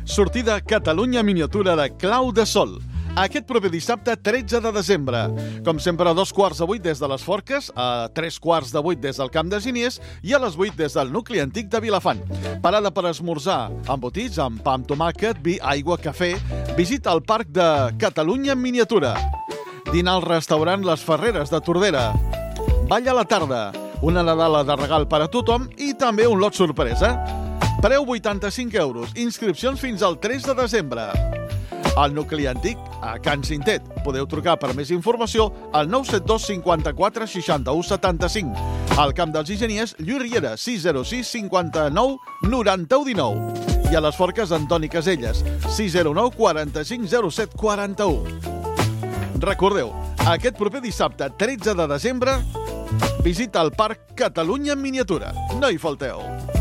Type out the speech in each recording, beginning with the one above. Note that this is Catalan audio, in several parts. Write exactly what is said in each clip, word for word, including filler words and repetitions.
sortida Catalunya Miniatura de Clau de Sol. Aquest proper dissabte, tretze de desembre. Com sempre, a dos quarts de vuit des de les Forques, a tres quarts de vuit des del Camp de Giniers i a les vuit des del nucli antic de Vilafant. Parada per esmorzar, embotits amb pa amb tomàquet, vi, aigua, cafè. Visita al Parc de Catalunya en miniatura. Dinar al restaurant Les Ferreres de Tordera. Ball a la tarda. Una nadala de regal per a tothom i també un lot sorpresa. Preu vuitanta-cinc euros. Inscripcions fins al tres de desembre. Al nucli antic, a Can Cintet. Podeu trucar per més informació al nou set dos cinquanta-quatre seixanta-u setanta-cinc. Al Camp dels Enginyers, Lluís Riera, sis zero sis cinquanta-nou noranta-u dinou. I a les Forques, Antoni Caselles, sis zero nou quaranta-cinc zero set quaranta-u. Recordeu, aquest proper dissabte, tretze de desembre, visita el Parc Catalunya en miniatura. No hi falteu.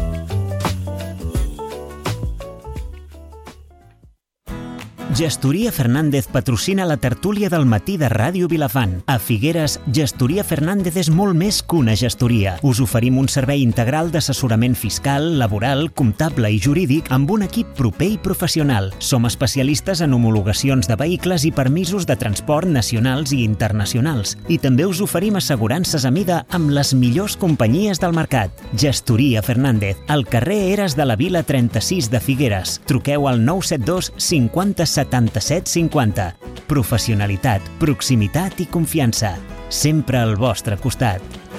Gestoria Fernández patrocina la tertúlia del matí de Ràdio Vilafant. A Figueres, Gestoria Fernández és molt més que una gestoria. Us oferim un servei integral d'assessorament fiscal, laboral, comptable i jurídic amb un equip proper i professional. Som especialistes en homologacions de vehicles i permisos de transport nacionals i internacionals. I també us oferim assegurances a mida amb les millors companyies del mercat. Gestoria Fernández, al carrer Eres de la Vila trenta-sis de Figueres. Truqueu al nou set dos cinquanta setanta-set cinquanta. Professionalitat, proximitat i confiança. Sempre al vostre costat.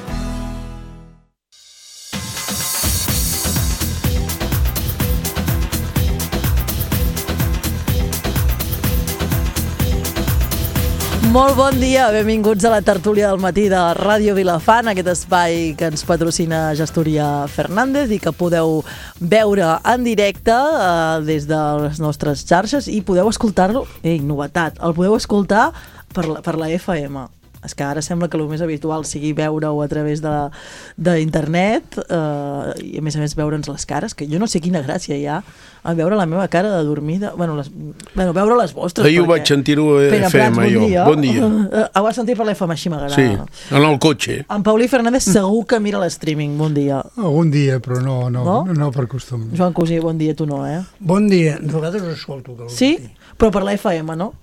Molt bon dia, benvinguts a la tertúlia del matí de Ràdio Vilafant, aquest espai que ens patrocina Gestoria Fernández i que podeu veure en directe eh, des de les nostres xarxes i podeu escoltar-lo, ei, novetat, el podeu escoltar per la, per la F M. És que ara sembla que el més habitual sigui veure-ho a través d'internet eh, i a més a més veure'ns les cares, que jo no sé quina gràcia hi ha a veure la meva cara de dormida, bueno, les, bueno veure les vostres. Ahir ho vaig sentir-ho a F M, Prats, bon jo. Dia. Bon dia. Uh, ho vas sentir per l'F M, així m'agrada. Sí, en el cotxe. En Paulí Fernández segur que mira l'streaming, bon dia. Algun dia, però no, no, no? no, no per costum. Joan Cosí, bon dia, tu no, eh? Bon dia, de vegades us escolto. Sí? Però per l'F M, no?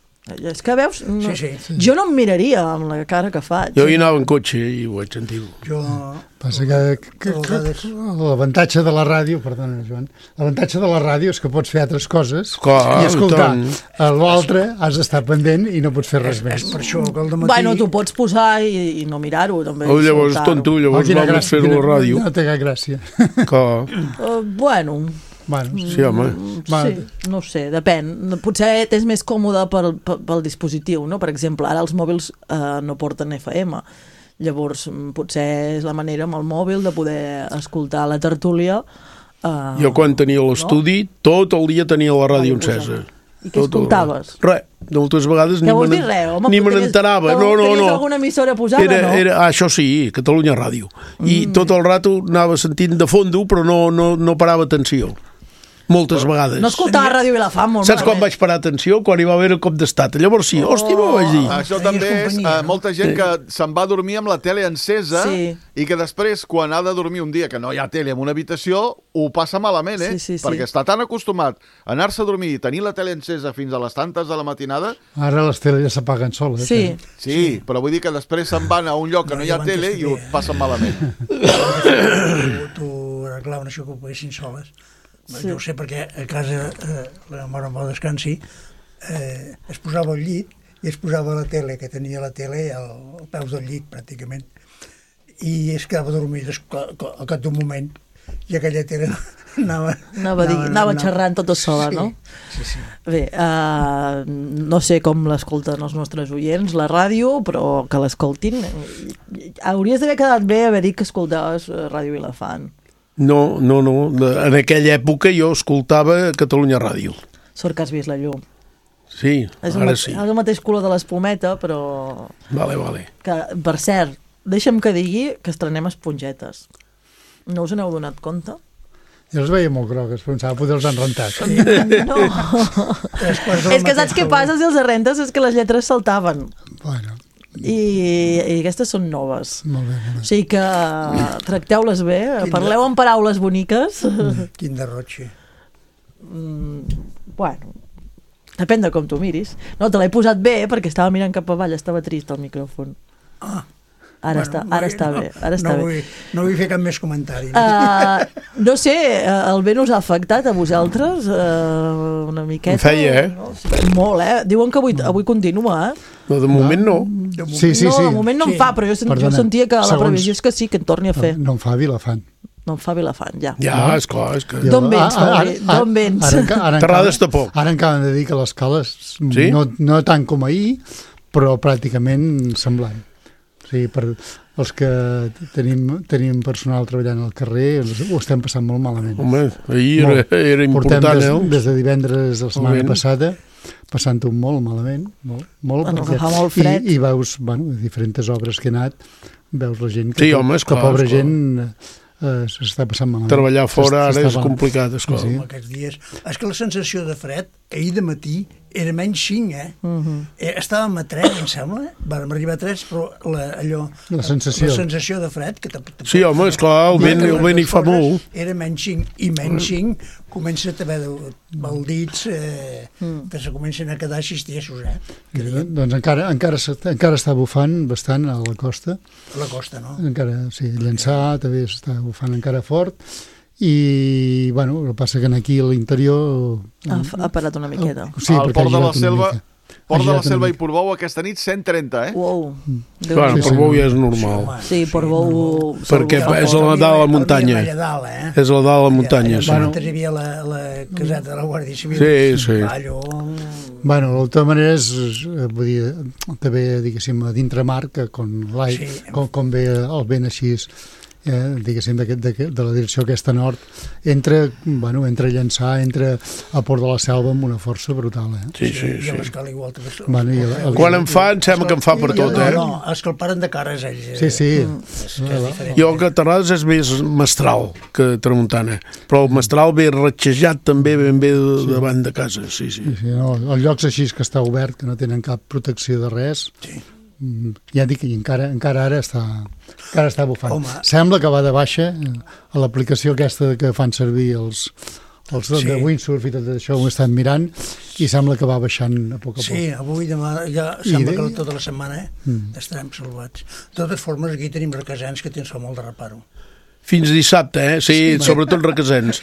És que veus... No, sí, sí, sí. Jo no em miraria amb la cara que faig. Jo hi anava en cotxe i ho vaig sentir. Jo... Passa que, que, que, que l'avantatge de la ràdio, perdona, Joan, l'avantatge de la ràdio és que pots fer altres coses Clar, i escoltar. tant. A l'altre has d'estar pendent i no pots fer res és, més. És per això que el dematí... Bueno, tu pots posar i, i no mirar-ho, també. Oh, llavors, tonto, llavors oh, vam fer-ho a la ràdio. No té cap gràcia. Clar. Uh, bueno... Bueno, sí, home. Sí, no sé, depèn. Potser és més còmode pel, pel, pel dispositiu, no? Per exemple, ara els mòbils eh, no porten F M. Llavors, potser és la manera amb el mòbil de poder escoltar la tertúlia. Eh, jo quan tenia l'estudi, no? tot el dia tenia la ràdio encesa. I què escoltaves? Res, moltes vegades ni me, res, home, ni me n'enterava. No, no, no. Tenies alguna emissora posada, era, no? Era, ah, això sí, Catalunya Ràdio. I mm. tot el rato anava sentint de fondo, però no, no, no parava atenció. Moltes vegades. No escoltava Ràdio Vilafant molt Saps malament. quan vaig parar atenció? Quan hi va haver el cop d'estat. Llavors sí, oh. hòstia, m'ho vaig dir. Això també és uh, molta gent que se'n va dormir amb la tele encesa sí. i que després, quan ha de dormir un dia que no hi ha tele en una habitació, ho passa malament, eh? Sí, sí, sí. Perquè està tan acostumat a anar-se a dormir i tenir la tele encesa fins a les tantes de la matinada... Ara les teles ja s'apaguen soles. Sí. Eh? sí. Sí, però vull dir que després se'n van a un lloc que no, no hi ha tele i ho passen malament. Tu arreglaven això que ho poguessin soles. Sí. Jo ho sé perquè a casa, eh, la mare amb el descansi, eh, es posava al llit i es posava la tele, que tenia la tele al, al peus del llit, pràcticament. I es quedava dormit al cap d'un moment i aquella tele anava... Anava, dir, anava, anava xerrant tota sola, sí, no? Sí, sí. Bé, uh, no sé com l'escolten els nostres oients, la ràdio, però que l'escoltin. Hauries d'haver quedat bé haver dit que escoltaves Ràdio Vilafant. No, no, no. En aquella època jo escoltava Catalunya Ràdio. Sort que has vist la llum. Sí, és ara el, sí. És el mateix color de l'espumeta, però... Vale, vale. Que, per cert, deixa'm que digui que estrenem espongetes. No us n'heu donat compte? Jo els veia molt grogues, pensava poder els han rentat. Sí. No. És que saps què passa si els arrentes? És que les lletres saltaven. Bueno... I, i aquestes són noves. Molt bé, molt bé. O sigui que tracteu-les bé, quin parleu de... amb paraules boniques. Mm, quin derrotxe. Mm, Bueno, depèn de com tu miris. No, te l'he posat bé perquè estava mirant cap avall, estava trist el micròfon. Ah, Ara, bueno, està, ara està no, bé. Ara està no, bé. vull, no vull fer cap més comentari. Uh, no sé, el vent us ha afectat a vosaltres uh, una miqueta? Em feia, eh? No? Molt, eh? Diuen que avui, avui continua, eh? No, de moment no. De moment, Sí, sí, no, sí. de moment no Sí. em fa, però jo, sen- Perdona, jo sentia que la segons- previsió és que sí, que en torni a fer. No em fa Vilafant. No em fa Vilafant, ja. Ja, esclar, és que... D'on vens, Ara- Fabri? ara- D'on vens? Ara, enca- ara, Terrades encara- tampoc. Ara acaben de dir que l'escala és Sí? no, no tant com ahir, però pràcticament semblant. O sigui, per els que tenim, tenim personal treballant al carrer, ho estem passant molt malament. Home, ahir era, Molt. era Portem important, des, eh? des de divendres de la setmana Moment. passada passant-ho molt malament, molt, molt Bueno, que fa molt i, fred. i veus, bueno, diferents obres que he anat, veus la gent que, Sí, home, que esclar, pobra esclar. gent eh, s'està passant malament. Treballar fora ara S'està- és complicat, esclar. Sí. Com aquests dies. És que la sensació de fred, ahir de matí, era menys cinc, eh? Mhm. eh estàvem a tres, em sembla. Vàrem arribar a tres, però la, allò... La sensació. La sensació de fred... Que tampoc, Sí, home, esclar, el vent, el vent hi fa molt. Era menys cinc, i menys cinc comença a haver baldits eh, que se comencen a quedar xistiesos, eh? Que Eh, diem, Doncs encara, encara, s'està- encara està bufant bastant a la costa. a la costa, no? Encara, sí, Llançà també està bufant encara fort. I, bueno, el que passa que aquí a l'interior... Ha, ha parat una miqueta. Sí, Al perquè Port ha de la girat una Selva, mica. Port Ha de la girat una Selva i mica. Portbou aquesta nit cent trenta, eh? Uau. Déu Bueno, n'hi do. per Bou ja és normal. home, Sí, per Bou... Perquè segur que és fa la fort. dalt de la muntanya. Allà dalt, eh? És la dalt de la muntanya, sí. Allà hi havia la, la caseta de la Guàrdia Civil. Sí, sí. Allò... Bueno, de totes maneres, eh, vull dir, també, diguéssim, a dintre mar, que com, l'aire, Sí. com, com ve el vent així, eh, diguéssim, d'aquest- d'aquest- de la direcció aquesta nord, entra, bueno, entra a Llançà, entra a Port de la Selva amb una força brutal, eh? Sí, sí, I a sí. l'escala igual també. Bueno, i el- el- Quan en fa, em sembla que en fa per tot, no, eh? No, els que el paren de cara és ells. eh? Sí, sí. És, que és diferent. Jo que Terrades és més mestral que tramuntana, però el mestral ve ratxejat també ben bé de- davant de casa, sí, sí. Sí, sí, no, els llocs així que està obert, que no tenen cap protecció de res, Sí. mm, ja dic que encara, encara ara està, encara està bufant. Home. Sembla que va de baixa eh, a l'aplicació aquesta que fan servir els, els de, Sí. de windsurf i tot això, ho he estat mirant, i sembla que va baixant a poc a poc. Sí, avui, demà, ja I sembla de- que tota la setmana eh, Mm. estarem salvats. De totes formes, aquí tenim requesens que tens fa molt de reparo. Fins dissabte, eh? Sí, sí, sobretot requesens.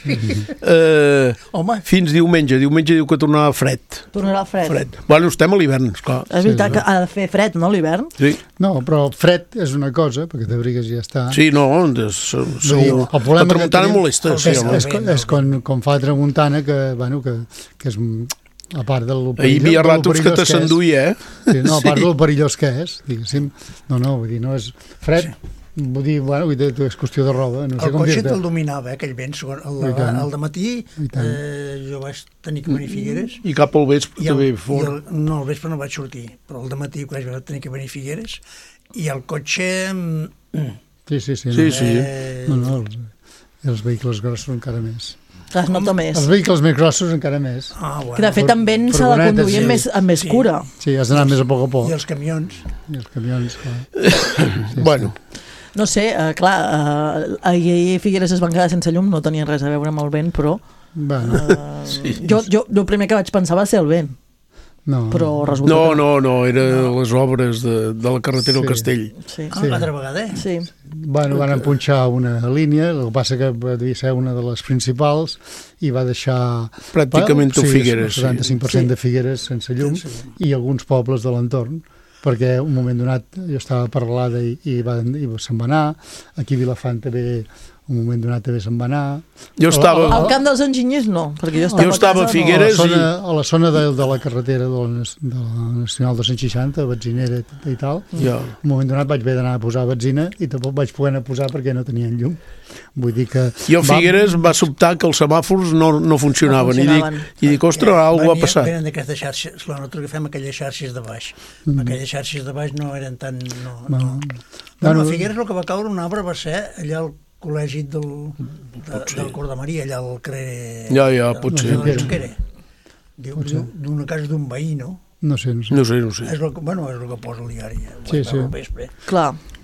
Eh, Home, fins diumenge. Diumenge diu que tornarà fred. Tornarà fred. Fred. Bueno, estem a l'hivern, esclar. És veritat que ha de fer fred, no, l'hivern? Sí, No, però fred és una cosa, perquè t'abrigues i ja està. sí no, és, segur. El problema La tramuntana que tenim molesta, sí, és, home. és, és, és com, com fa tramuntana, que, bueno, que, que és, a part del Ahir hi perillós, havia del ratos que perillós és. t'assenduïa, eh? Sí, no, a part Sí. del perillós que és, diguéssim. No, no, vull dir, no és fred, vull dir, bueno, vull dir, és qüestió de roba, no sé el com cotxe dir-te. te'l dominava, eh, aquell vent. segon- El, I tant. el de matí I tant. eh, jo vaig tenir que venir a Figueres. I cap al vespre I el, també i fort. el, no, al vespre no vaig sortir, però al matí vaig tenir que venir a Figueres. I el cotxe... mm, Sí, sí, sí. Sí, no, sí. Eh, no, no els, els vehicles grossos encara més. Es nota més. Els vehicles més grossos encara més. Ah, bueno. Que de fet amb vent s'ha de furgonetes, conduir amb sí. més, amb més Sí. cura. Sí, has d'anar més a poc a poc. I els camions. I els camions, clar. Sí, Bueno, No sé, eh, clar, eh, ahir Figueres es van quedar sense llum, no tenien res a veure amb el vent, però Bueno, eh, Sí. jo, jo el primer que vaig pensar va ser el vent, no. però resulta no, que no, no, era les obres de, de la carretera al Sí. Castell. Sí, Ah, Sí. l'altra vegada, eh? sí. Bueno, van punxar una línia, el que passa que devia ser una de les principals i va deixar... Pràcticament tot sí, Figueres, el setanta-cinc per cent sí. de Figueres sense llum Sense llum. i alguns pobles de l'entorn, perquè un moment donat jo estava per l'Ada i, i, va, i se'n va anar, aquí a Vilafant també un moment donat també se'n va anar. Jo estava... Al camp dels enginyers no, perquè jo estava, Jo estava a a casa, Figueres. A la zona, a la zona de, de la carretera de la, de la Nacional dos cents i seixanta, Betzinera i, i tal, Ja. un moment donat vaig haver d'anar a posar benzina i tampoc vaig poder anar a posar perquè no tenien llum. Vull dir que... Jo a Figueres va sobtar que els semàfors no, no funcionaven. No I dic, funcionaven. i dic ostres, alguna cosa ha passat. Venen d'aquestes xarxes, clar, nosaltres agafem aquelles xarxes de baix. Mm. Aquelles xarxes de baix no eren tan... No, no. No. Bueno, No, a no. Figueres el que va caure un arbre va ser allà al col·legi del, de, del Cor de Maria, allà al carrer... Ja, ja, potser. De la Junquera. Diu, diu, d'una casa d'un veí, no? No sé, no sé. No sé, no sé. És el, que- bueno, és el que posa el diari. eh? Sí, Vaig sí. veure al vespre. Clar,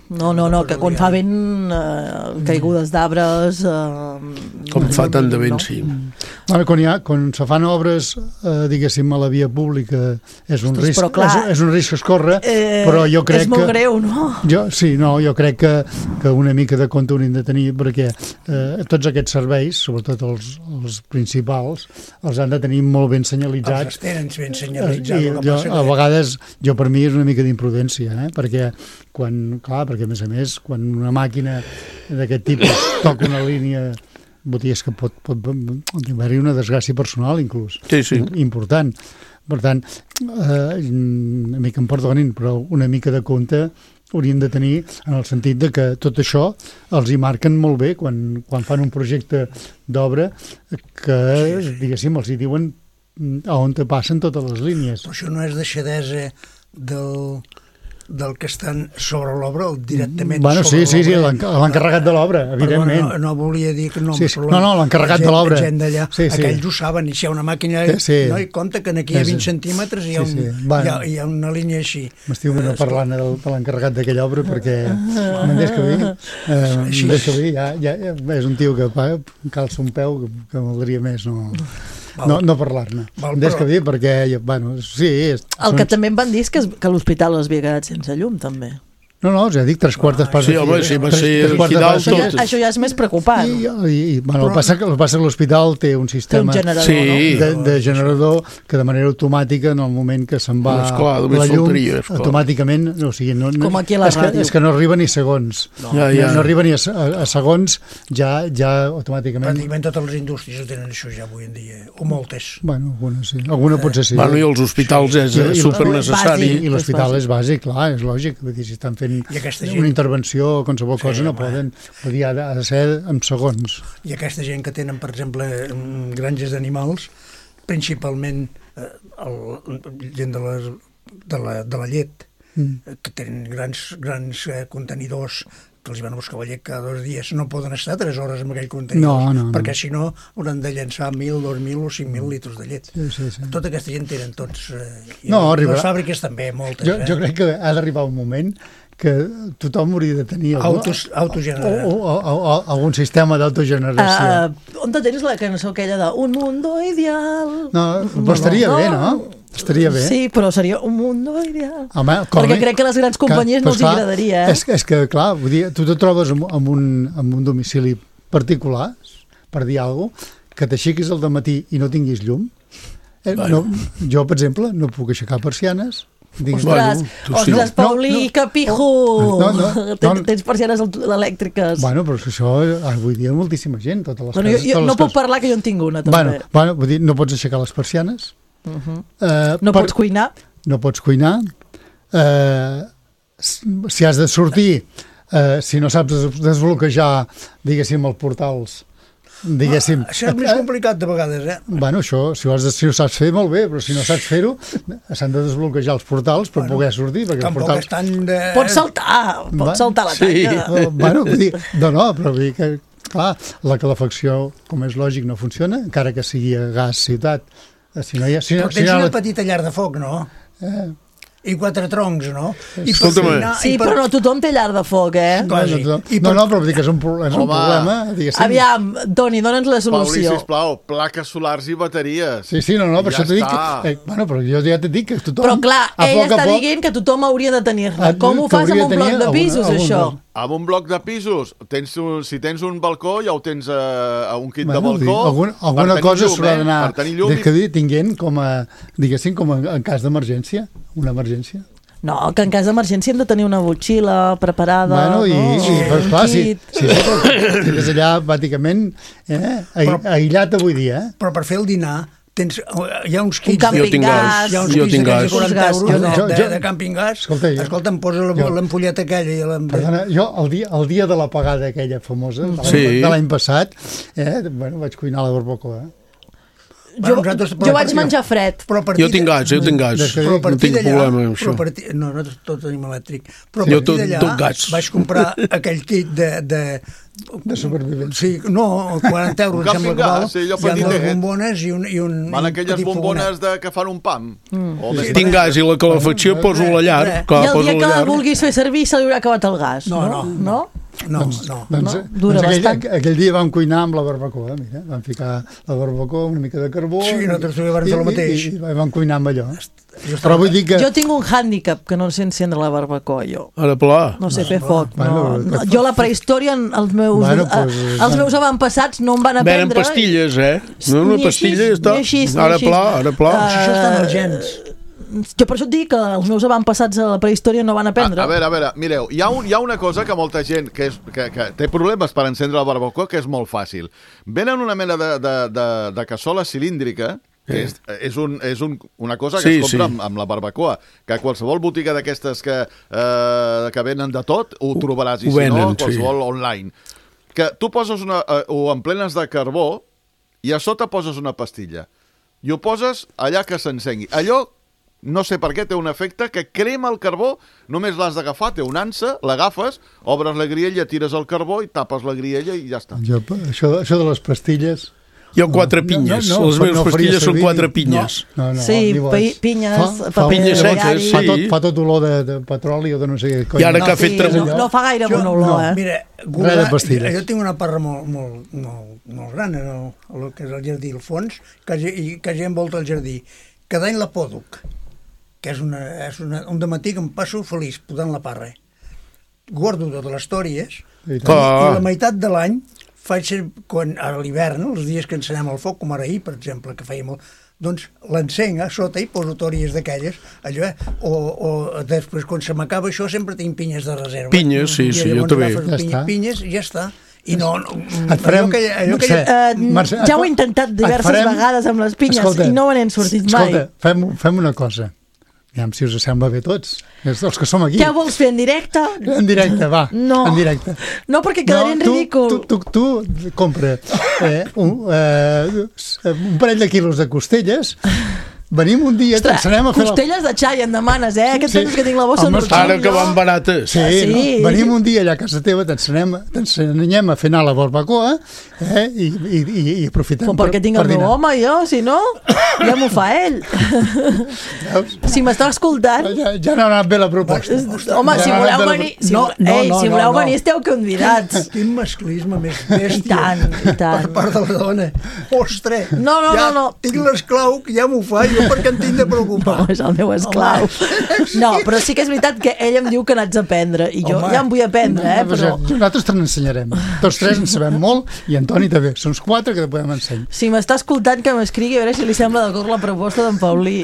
No, no, no, que quan fa vent, eh, caigudes d'arbres... Eh, Com fa tant de vent, no? sí. Bueno, quan, hi ha, quan se fan obres, eh, diguéssim, a la via pública, és un, Ostres, risc, però clar, és, és un risc que es corre, Eh, però jo crec és molt que... greu, no? Jo, sí, no, jo crec que, que una mica de compte hauríem de tenir, perquè eh, tots aquests serveis, sobretot els, els principals, els han de tenir molt ben senyalitzats. Els tenen ben Eh, senyalitzats. I jo, a vegades, jo per mi és una mica d'imprudència, eh? perquè quan, clar, perquè a més a més, quan una màquina d'aquest tipus toca una línia, vull dir, és que pot, pot, pot haver-hi una desgràcia personal, inclús, Sí, sí. important. Per tant, eh, a mi que em perdonin, però una mica de compte haurien de tenir en el sentit de que tot això els hi marquen molt bé quan, quan fan un projecte d'obra que, diguéssim, els hi diuen a on te passen totes les línies. Però això no és deixadesa del, del que estan sobre l'obra o directament Bueno, sobre sí, sí, sí, l'obra. l'enca- l'encarregat de l'obra, evidentment. No, no volia dir que no... Sí, sí. però No, no, l'encarregat la gent- de l'obra. La gent d'allà, Sí, sí. aquells ho saben, i si hi ha una màquina... Sí, sí. No, i compte que aquí a És- vint centímetres hi ha, sí, un, sí. Bueno. hi ha, hi ha una línia així. M'estiu Eh, parlant del, de l'encarregat d'aquella obra perquè me'n deixo dir, eh, Així. me'n deixo dir, ja, ja, ja, és un tio que pa, calça un peu que, que m'agradaria més no, no, no parlar-ne. Val, Em deixo però- dir perquè, bueno, sí... És, El que també em van dir és que, es- que l'hospital es havia quedat sense llum, també. No, no, ja dic, tres quartes parts Sí, de home, fira. sí, va Tres- ser tres quartes aquí dalt parts de Això ja, tot. això ja és més preocupant. I, i, i bueno, el que passa que, el que passa que l'hospital té un Té un sistema generador, Sí. no? de, de generador que de manera automàtica en el moment que se'n va Esclar, només la llum, faltaria, esclar. automàticament, o sigui, no, no, Com aquí a la és que, ràdio. és que no arriba ni segons. No, Ja, ja. no arriba ni a, a, a segons, ja, ja automàticament... Pràcticament totes les indústries ho tenen això ja avui en dia, o moltes. Bueno, alguna sí. Alguna potser sí. Bueno, i els hospitals és I- i- super necessari. bàsic. I l'hospital és bàsic, clar, és lògic. Vull dir, si estan fent I aquesta gent- una intervenció o qualsevol Sí, cosa, no home. poden... Vull dir, ha de, ha de ser en segons. I aquesta gent que tenen, per exemple, mm, granges d'animals, principalment eh, el, gent de, les, de, la, de la llet, Mm. eh, que tenen grans, grans eh, contenidors que els van a buscar la llet cada dos dies, no poden estar tres hores en aquell contenidor, No, no, no. perquè si no hauran de llençar mil, dos mil o cinc mil litres de llet. Sí, sí, sí. Tota aquesta gent tenen tots... Eh, i No, les arribarà- fàbriques també, moltes. Jo, eh? jo crec que ha d'arribar un moment que tothom hauria de tenir algun, Autos, o, autogenerat. o, o, o, algun sistema d'autogeneració. Uh, on te tens la cançó aquella de Un mundo ideal? No, però estaria bé, no? Estaria bé. Sí, però seria un mundo ideal. Home, Perquè crec que a les grans companyies no però els hi agradaria, eh? És, és que, clar, vull dir, tu te trobes amb, amb, un, amb un domicili particular, per dir alguna cosa, que t'aixequis al dematí i no tinguis llum. Eh, no, jo, per exemple, no puc aixecar persianes. Digues, Ostres, tu sí. ostres, No, Paulí, no, que pijo! no, no, tens, no. tens persianes elèctriques. Bueno, però és que això, avui dia, moltíssima gent, totes les Bueno, jo, cases. jo totes no les puc cases. parlar, que jo en tinc una, també. Bueno, bueno, vull dir, no pots aixecar les persianes. Uh -huh. Eh, No per- pots cuinar? No pots cuinar. Eh, si has de sortir, eh, si no saps des- desbloquejar, diguéssim, els portals, diguéssim... Això és més complicat de vegades, eh? Bueno, això, si ho, has de, si ho saps fer, molt bé, però si no saps fer-ho, s'han de desbloquejar els portals per Bueno, poder sortir, perquè els Tampoc portals... és tan de... Pots saltar, Va, pots saltar la sí. tanca. Eh, bueno, vull dir, no, no, però vull dir que, clar, la calefacció, com és lògic, no funciona, encara que sigui a gas ciutat. Eh, Si no hi ha... Si, Però no- si tens no hi ha una la- petita llar de foc, no? Eh, I quatre troncs, no? I per Escolta'm, cuinar- Sí, i per- però no tothom té llar de foc, eh? no, quasi. no, I no, per- no, però vull dir que és un, pro- és un Home. problema, diguéssim. Aviam, Toni, dona'ns la Pauli, solució. sisplau, plaques solars i bateries. Sí, sí, no, no, per Ja això t'ho dic. està. Que, eh, bueno, però jo ja t'he dit que tothom... Però clar, a ella poc a està poc, dient que tothom hauria de tenir-la. Ah, Com ho que fas amb hauria un de bloc tenir de alguna- pisos, algun això? bloc. Amb un bloc de pisos, tens un, si tens un balcó, ja ho tens a, a un kit Bueno, de vull dir, balcó. alguna, per alguna tenir cosa llum, s'haurà eh? d'anar Per tenir llum des i- que dir, tinguent com a, diguéssim, com a, en cas d'emergència, una emergència. No, que en cas d'emergència hem de tenir una motxilla preparada, Bueno, i, no? i però, Un esclar, si, kit. si, si, si és allà, pràcticament, eh, Però- aïllat avui dia, eh? Però per fer el dinar tens, hi ha uns Un kits... camping Jo tinc gas. gas. Hi ha uns Jo kits tinc d'aquells de gas. quaranta Gas, euros jo de, no. de, Jo- de camping gas. Escolta, jo- Escolta, em posa la- jo- l'ampolleta aquella i la... Perdona, jo el dia, el dia de la pagada aquella famosa, de l'any Sí. de l'any passat, eh, bueno, vaig cuinar a la barbacoa. Jo, jo vaig menjar fred. Jo tinc gas, jo tinc gas. Però a no partir tinc d'allà... problema amb això. Partir, no, nosaltres tots tenim elèctric. Però a Jo partir tot- d'allà tot gas. vaig comprar aquell kit de... de De supervivència. Sí, no, quaranta euros, Un em sembla que camping val. gas, sí, allò Hi ha petitet. dues bombones i un, i un, Van i un aquelles petit bombones de, que fan un pam. Mm. O més Tinc gas i la calefacció poso la llar. Res. Clar, I el poso dia la que la llar. vulguis fer servir se li haurà acabat el gas, no? No, no, no? No, doncs, no. Doncs, No, dura doncs aquell, bastant. aquell dia vam cuinar amb la barbacoa, mira, vam ficar la barbacoa, una mica de carbó... Sí, nosaltres també vam fer el mateix. I, i, i vam cuinar amb allò. Jo Però vull dir que... Jo tinc un hàndicap, que no sé encendre la barbacoa, jo. Ara, pla. No sé fer foc. Bueno, No, no. que- Jo la prehistòria, els meus, Bueno, eh, pues, els meus avantpassats no em van Venen aprendre... pastilles, eh? No, una Ni pastilla així, i està. ni així, ni Ara així. pla, ara pla. Ah, Això està en els gens. Jo per això et dic que els meus avantpassats a la prehistòria no van A, aprendre. a veure, a veure, mireu, hi ha, un, hi ha una cosa que molta gent que, és, que, que té problemes per encendre la barbacoa, que és molt fàcil. Venen una mena de, de, de, de cassola cilíndrica, que és, és, un, és un, una cosa que Sí, es compra sí. amb, amb la barbacoa, que a qualsevol botiga d'aquestes que, eh, que venen de tot, ho trobaràs, i ho si venen, no, sí. qualsevol online. Que tu poses una, eh, ho emplenes de carbó i a sota poses una pastilla. I ho poses allà que s'encengui. Allò, no sé per què, té un efecte que crema el carbó, només l'has d'agafar, té una ansa, l'agafes, obres la griella, tires el carbó i tapes la griella i ja està. Jo, això, això de les pastilles... Hi ha quatre pinyes. No, no, Les no, meves no faria pastilles són servir. quatre pinyes. No, no, Sí, diu, pi- pinyes, fa, fa, paper Pinyes fa, seques, fa, sí. tot, fa tot olor de, de petroli o de no sé què. cony. I ara No, que ha fet sí, tremol- no, no fa gaire Jo- bona olor, no, eh? Mira, Res Gulà, de pastilles. jo tinc una parra molt, molt, molt, molt gran, en el, el que és el jardí, al fons, que, hagi- i que hagi envolta el jardí. Cada any la poduc, que és, una, és una, un dematí que em passo feliç podant la parra. Guardo totes les tòries I i, tant. i la meitat de l'any faig ser, quan a l'hivern, els dies que encenem el foc, com ara ahir, per exemple, que feia molt, doncs l'encenc a sota i poso tòries d'aquelles, allò, eh? o, o després, quan se m'acaba això, sempre tinc pinyes de reserva. Pinyes, sí, I sí, jo llavors també. agafes Ja pinyes, està. pinyes i ja està. I no, no Et farem- allò que, allò que Mercè, Eh, Mercè, ja ho et- he intentat et diverses farem- vegades amb les pinyes Escolta, i no me n'hem sortit mai. Escolta, fem, fem una cosa. Aviam si us sembla bé tots. És els que som aquí. Què vols fer, en directe? En directe, va. No. En directe. No, perquè quedaria en tu, ridícul. Tu, tu, tu compra eh, un, eh, un parell de quilos de costelles, venim un dia, Ostres, t'ensenyem a fer la... costelles de xai em demanes, eh? Aquests Sí. sí. que tinc la bossa Home, enrotxada, Ara que jo. van barates. Sí, Ah, sí? No? Venim un dia allà a casa teva, t'ensenyem t'ensenyem a fer anar la barbacoa eh? I, i, i, i aprofitem Però perquè tinc el meu dinar. home, jo, si no, ja m'ho fa ell. Veus? Si m'està escoltant, Ja, ja no ha anat bé la proposta. home, Ja si no ha voleu anat bé la- venir, si, No, vo- no, ei, no, si no, voleu no. venir esteu convidats. Quin masclisme més bèstia. I tant, i tant. Per part de la dona. Ostres, No, no, ja no, no. tinc l'esclau que ja m'ho fa, jo per què em tinc de preocupar? No, és el meu esclau. No, però sí que és veritat que ell em diu que n'haig d'aprendre i jo Home. ja em vull aprendre, eh? No, Però Nosaltres te n'ensenyarem. Tots tres en sabem molt i Antoni també. Som els quatre que te podem ensenyar. si m'està escoltant que m'escrigui a veure si li sembla d'acord la proposta d'en Paulí.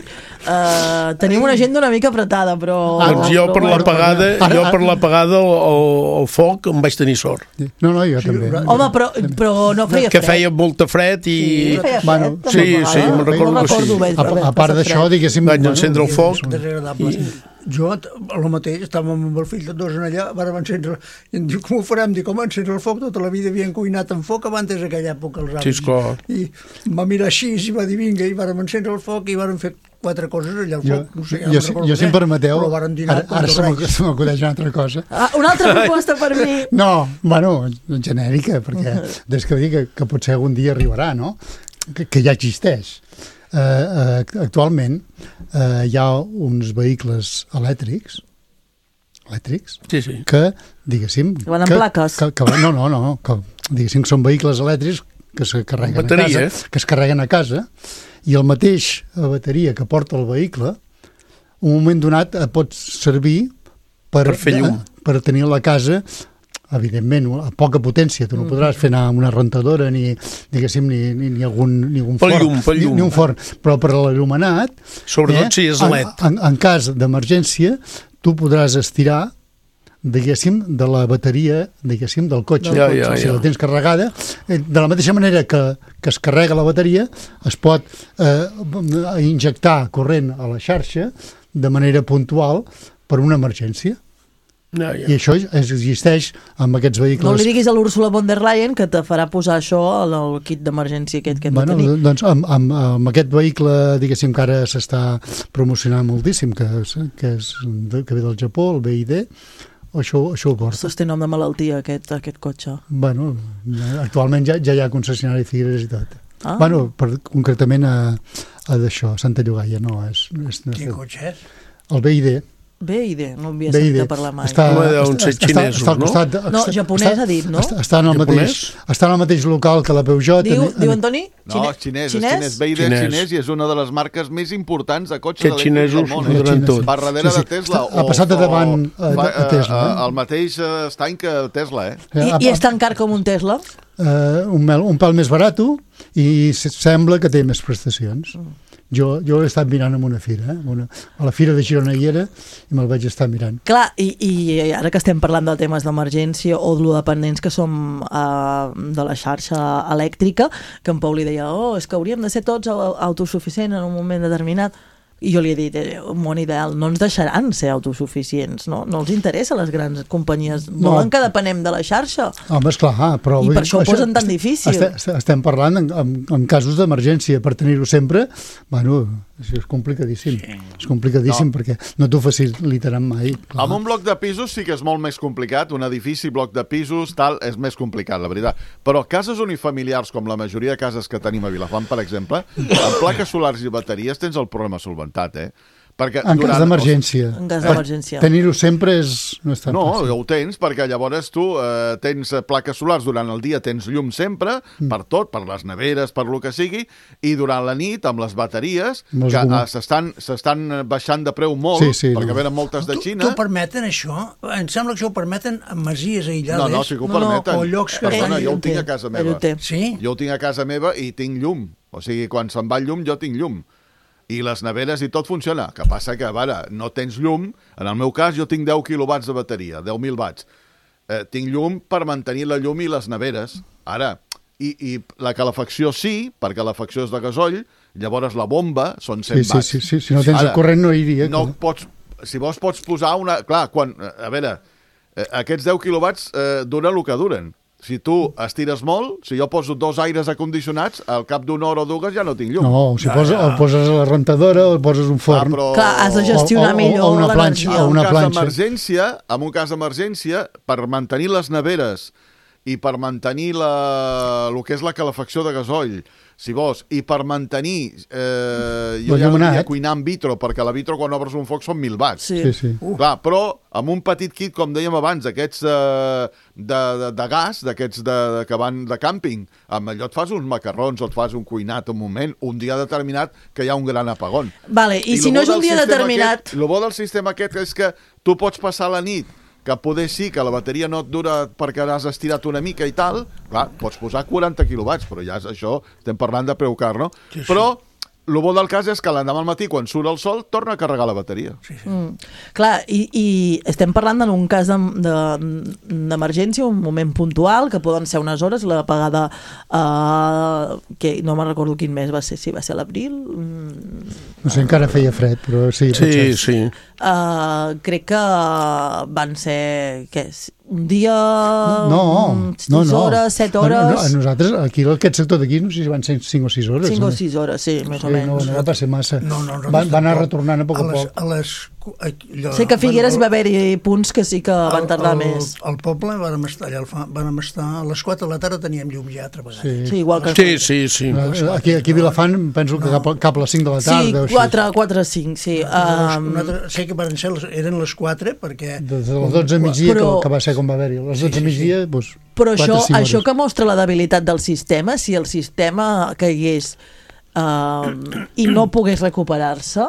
Uh, tenim una agenda una mica apretada, però... Doncs jo però per la bueno. pagada, Ara- jo per la pagada al, al, al foc em vaig tenir sort. No, no, jo també. Home, però, però no feia Que fred. feia molta fred i... Sí, feia fred. Bueno, també sí, a sí, vegades. me'n recordo No que sí. recordo bé, A, haver a part passat d'això, fred. diguéssim... Vaig encendre el foc. Desagradables. I- Jo, el mateix, estàvem amb el fill de dos en allà, vàrem encendre, i em diu, com ho farem? Dic, home, encendre el foc, tota la vida havien cuinat amb foc abans d'aquella època els Sí, avis. esclar. I em va mirar així i va dir, vinga, i vàrem encendre el foc i vàrem fer quatre coses allà al Jo, foc. No sé, jo, si, jo si em permeteu, però vàrem dinar ara, ara com se dos m'ac- reis. se m'acudeix una altra cosa. Ah, una altra proposta per mi. No, bueno, genèrica, perquè des que dic que, que potser algun dia arribarà, no? Que, que ja existeix. Uh, uh, actualment uh, hi ha uns vehicles elèctrics elèctrics Sí, sí. que, diguéssim... Que van amb plaques. Que, que, no, no, no, que, diguéssim que són vehicles elèctrics que se carreguen Bateria. a casa, que es carreguen a casa, i el mateix bateria que porta el vehicle, un moment donat et pot servir per, Per fer llum. per tenir a la casa, evidentment, a poca potència. Tu no podràs fer anar amb una rentadora ni, diguéssim, ni, ni, ni algun, ni algun Pel forn, llum, pel llum. Ni, ni un forn, però per l'il·luminat, Sobretot si és en, L E D. en, en cas d'emergència, tu podràs estirar, diguéssim, de la bateria, diguéssim, del cotxe. Ja, ja, Si ja. la tens carregada, eh, de la mateixa manera que, que es carrega la bateria, es pot eh, injectar corrent a la xarxa de manera puntual per una emergència. Ja, ja. I això existeix amb aquests vehicles. No li diguis a l'Úrsula von der Leyen que te farà posar això en el kit d'emergència aquest que hem Bueno, de tenir. doncs amb, amb, amb aquest vehicle, diguéssim, que ara s'està promocionant moltíssim, que, és, que, és, que ve del Japó, el B I D, això, això ho porta. Ostres, té nom de malaltia aquest, aquest cotxe. Bueno, actualment ja, ja hi ha concessionari Figueres i tot. Ah. Bueno, per, concretament a, a d'això, a Santa Llogaia, no, és, és, no és Quin cotxe és? el B I D. B I D, no havia B I sentit D. a parlar mai. Està, Home, deuen ser està, xinesos, està al no? costat, No, està- japonès està- ha dit, no? Està, està, en el Japonès? mateix, està en el mateix local que la Peugeot. Diu, en- diu en- Antoni? No, és xinès, és xinès. B I D és Xinès. xinès i és una de les marques més importants de cotxes Aquests elèctrics del xinesos món. ho Eh? donen tot. Per darrere Sí, sí. de Tesla. Està- ha passat a davant, o, a- fa, a Tesla, eh, eh? El mateix eh, estany que Tesla, eh? I, I és tan car com un Tesla? eh, un, mel, un pèl més barat i se- sembla que té més prestacions. Jo, jo he estat mirant en una fira, eh? una, a la fira de Girona hi era i me'l vaig estar mirant. Clar, i, i ara que estem parlant de temes d'emergència o de dependents que som uh, de la xarxa elèctrica, que en Pau li deia, oh, és que hauríem de ser tots au- autosuficients en un moment determinat. I jo li he dit, eh, un món ideal, no ens deixaran ser autosuficients, no? No els interessa les grans companyies, No. volen que depenem de la xarxa. Home, esclar, però... I vull per dir, això ho posen tan difícil. Estem, estem parlant en, en, en casos d'emergència, per tenir-ho sempre, bueno, això és complicadíssim. Sí. És complicadíssim No. perquè no t'ho facilitaran mai. Clar. Amb un bloc de pisos sí que és molt més complicat, un edifici, bloc de pisos, tal, és més complicat, la veritat. Però cases unifamiliars, com la majoria de cases que tenim a Vilafant, per exemple, amb plaques solars i bateries tens el problema solventat, eh? Perquè En cas d'emergència. En cas d'emergència. Tenir-ho sempre és, no és tan No, fàcil. ho tens, perquè llavors tu eh, tens eh, plaques solars durant el dia, tens llum sempre, mm. per tot, per les neveres, per lo que sigui, i durant la nit, amb les bateries, Amb els que gom- eh, s'estan s'estan baixant de preu molt, Sí, sí, perquè no. venen moltes de Tu, Xina. tu permeten això? Em sembla que això ho permeten en masies aïllades. No, no, sí que ho No, no, permeten. o llocs que Perdona, fan- jo ho Ell ho tinc té, a casa ell ho meva. té. Sí? Jo ho tinc a casa meva i tinc llum. O sigui, quan se'n va el llum, jo tinc llum. I les neveres i tot funciona. Que passa que, a veure, no tens llum. En el meu cas, jo tinc deu quilowatts de bateria, deu mil watts. Eh, tinc llum per mantenir la llum i les neveres. Ara, i, i la calefacció sí, perquè la calefacció és de gasoll, llavors la bomba són cent Sí, sí, watts. sí, sí, si no tens el corrent no iria. No clar. pots, si vols pots posar una... Clar, quan, a veure, eh, aquests deu quilowatts eh, duren el que duren. Si tu estires molt, si jo poso dos aires acondicionats, al cap d'una hora o dues ja no tinc llum. No, si posa, o poses a la rentadora o poses un forn. Ah, però... Clar, has de gestionar O- o- o millor una planxa, l'energia. o una en un cas planxa. d'emergència, en un cas d'emergència, per mantenir les neveres i per mantenir la, el que és la calefacció de gasoll, si vols, i per mantenir... Eh, jo El ja llumenat. a cuinar amb vitro, perquè la vitro quan obres un foc són mil watts. Sí. Sí, sí. Uh. Clar, però amb un petit kit, com dèiem abans, d'aquests eh, de, de, de gas, d'aquests de, de, que van de càmping, amb allò et fas uns macarrons o et fas un cuinat un moment, un dia determinat que hi ha un gran apagón. Vale, i, si lo no bo és un del dia sistema determinat... Aquest, el bo del sistema aquest és que tu pots passar la nit, que poder sí que la bateria no et dura perquè has estirat una mica i tal, clar, pots posar quaranta quilowatts, però ja és això, estem parlant de preu car, no? Sí, sí. Però el bo del cas és que l'endemà al matí, quan surt el sol, torna a carregar la bateria. Sí, sí. Mm. Clar, i, i estem parlant d'un cas d'emergència, de, de, un moment puntual, que poden ser unes hores, l'apagada, uh, que no me'n recordo quin mes va ser, si va ser l'abril... Mm. No sé, encara feia fred, però sí. Sí, potser. sí. Uh, crec que van ser, què, un dia, No, sis no, no. hores, set No, no, hores... a nosaltres, aquí, aquest sector d'aquí, no sé si van ser cinc o sis hores. cinc o no? sis hores, sí, més o Sí, no, menys. no va ser massa. No, no, no, van, van anar tampoc. retornant a poc a les, poc. A les, allò, Sé que a Figueres bueno, va haver-hi punts que sí que van tardar al, més. Al poble vàrem estar, allà al fa, vàrem estar a les quatre de la tarda teníem llum ja treballant. Sí. Sí, igual que... Sí, sí, sí. Aquí, aquí a Vilafant penso que cap, a- cap a les cinc de la tarda. Sí, o així. quatre, quatre, cinc, sí. Um, Um, altre, sé que van ser, les- eren les quatre perquè... Des de les dotze a migdia, Però- que, que va ser com va haver-hi. A les dotze a migdia, doncs, Però això, quatre, cinc això hores. que mostra la debilitat del sistema, si el sistema caigués uh, i no pogués recuperar-se,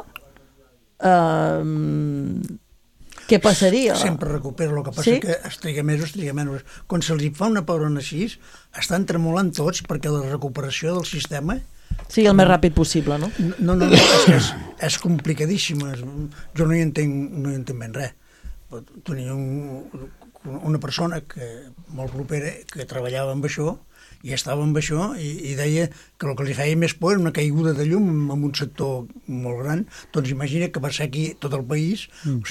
uh, què passaria? Sempre recupera, el que passa Sí? sí? que es triga mesos, triga mesos. Quan se'ls hi fa una pebrona així, estan tremolant tots perquè la recuperació del sistema... Sigui el més ràpid possible, no? No, no, no, és que és, és complicadíssima. Jo no hi entenc, no hi entenc ben res. Tenia un, una persona que molt propera que treballava amb això i estava amb això i, i deia que el que li feia més por era una caiguda de llum en un sector molt gran. Doncs imagina que va ser aquí tot el país, mm. o sigui,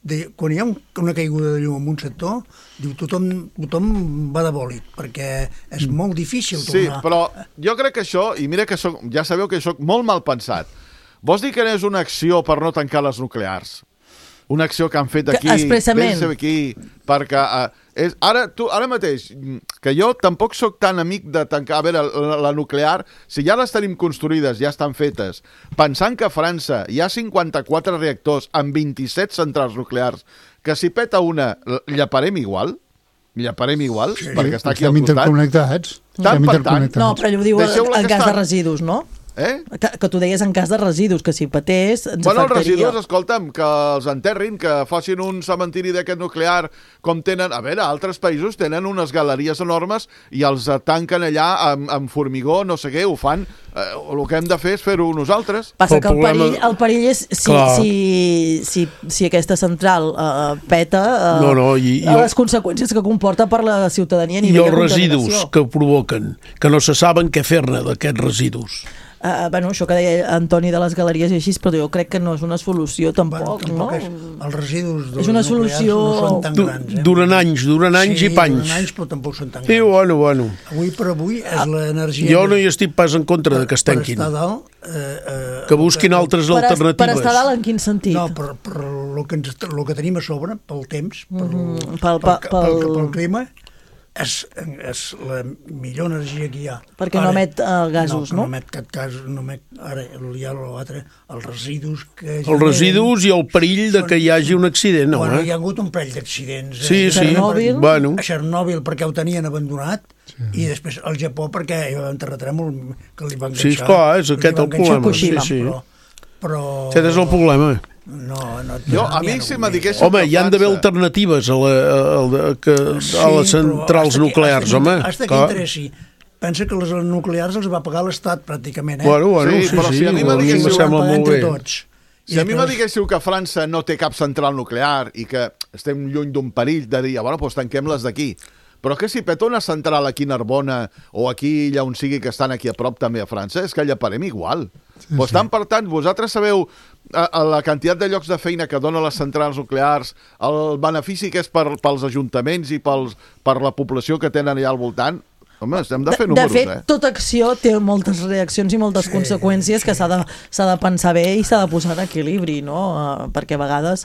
de, quan hi ha un, una caiguda de llum en un sector, diu, tothom, tothom va de bòlit, perquè és molt difícil tornar. Sí, però jo crec que això, i mira que soc, ja sabeu que soc molt mal pensat, vols dir que no és una acció per no tancar les nuclears? Una acció que han fet aquí, expressament. aquí, perquè uh, és, ara, tu, ara mateix, que jo tampoc sóc tan amic de tancar, a veure, la, la nuclear, si ja les tenim construïdes, ja estan fetes, pensant que a França hi ha cinquanta-quatre reactors amb vint-i-set centrals nuclears, que si peta una, llaparem igual? Llaparem igual? Sí, perquè està aquí al costat. Estem interconnectats. Tant Estem per tant. interconnectats. No, però ell ho diu Deixeu-la en que cas està- de residus, no? Eh? Que, que tu deies en cas de residus, que si patés ens Bueno, els afectaria. residus, escolta'm, que els enterrin, que facin un cementiri d'aquest nuclear com tenen... A veure, altres països tenen unes galeries enormes i els tanquen allà amb, amb formigó, no sé què, ho fan. Eh, el que hem de fer és fer-ho nosaltres. Passa El que el problema- perill, el perill és si, Clar. si, si, si aquesta central uh, peta, uh, No, no, i- i el- les conseqüències que comporta per la ciutadania a I nivell els de residus contaminació. que provoquen, que no se saben què fer-ne d'aquests residus. Uh, bueno, això que deia Antoni de les galeries i així, però jo crec que no és una solució tampoc, Bueno, tampoc no? és, els residus És una nuclears solució- no són tan Du- grans. Eh? Duren anys, duren anys sí, i panys. duren anys, però tampoc són tan Sí, grans. bueno, bueno. Avui per avui és l'energia... Jo no hi estic pas en contra de que es per tanquin. estar dalt... Eh, eh, Que busquin altres Per, es- alternatives. per estar dalt en quin sentit? No, per, per lo, que ens, lo que tenim a sobre, pel temps, per, Mhm, pel, pel- pel, pel- pel, pel clima, és, és la millor energia que hi ha. Perquè no emet, eh, gasos, no? No emet cap gas, no emet, ara hi ha l'altre, els residus que... Els residus i el perill de que hi hagi un accident, no? Bueno, Eh? hi ha hagut un parell d'accidents. Sí, eh? sí. Chernobyl. Bueno. A Chernobyl perquè ho tenien abandonat sí. I després al Japó perquè hi va haver un terratrèmol que li va enganxar. Sí, esclar, és li aquest va el enganxar problema. Fukushima. Sí, sí. Però, però... Aquest és el problema. No, no, Jo, no, a mi, no, si no, me no. diguessin Home, que hi han d'haver França- alternatives a, la, a, a, que, a les Sí, però centrals hasta que- nuclears, hasta que- home. Hasta que clar. interessi. Pensa que les nuclears els va pagar l'Estat, pràcticament, eh? Bueno, bueno, Sí, sí, però sí, si a mi a me mi diguéssiu- em Ho van sembla pagar molt entre bé. tots. Si a mi me després- diguéssiu que França no té cap central nuclear i que estem lluny d'un perill, de dir, bueno, doncs tanquem-les d'aquí. Però que si peta una central aquí a Narbona o aquí allà on sigui que estan aquí a prop també a França, és que llaparem igual. Sí, pues, tant per tant, vosaltres sabeu a, a la quantitat de llocs de feina que donen les centrals nuclears, el benefici que és per, pels ajuntaments i pels, per la població que tenen allà al voltant? Home, hem de fer de, números, de fet, eh? tota acció té moltes reaccions i moltes sí, conseqüències sí. que s'ha de, s'ha de pensar bé i s'ha de posar en equilibri, no? Uh, perquè a vegades...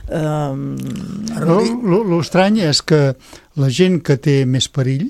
Uh, L'estrany és que la gent que té més perill,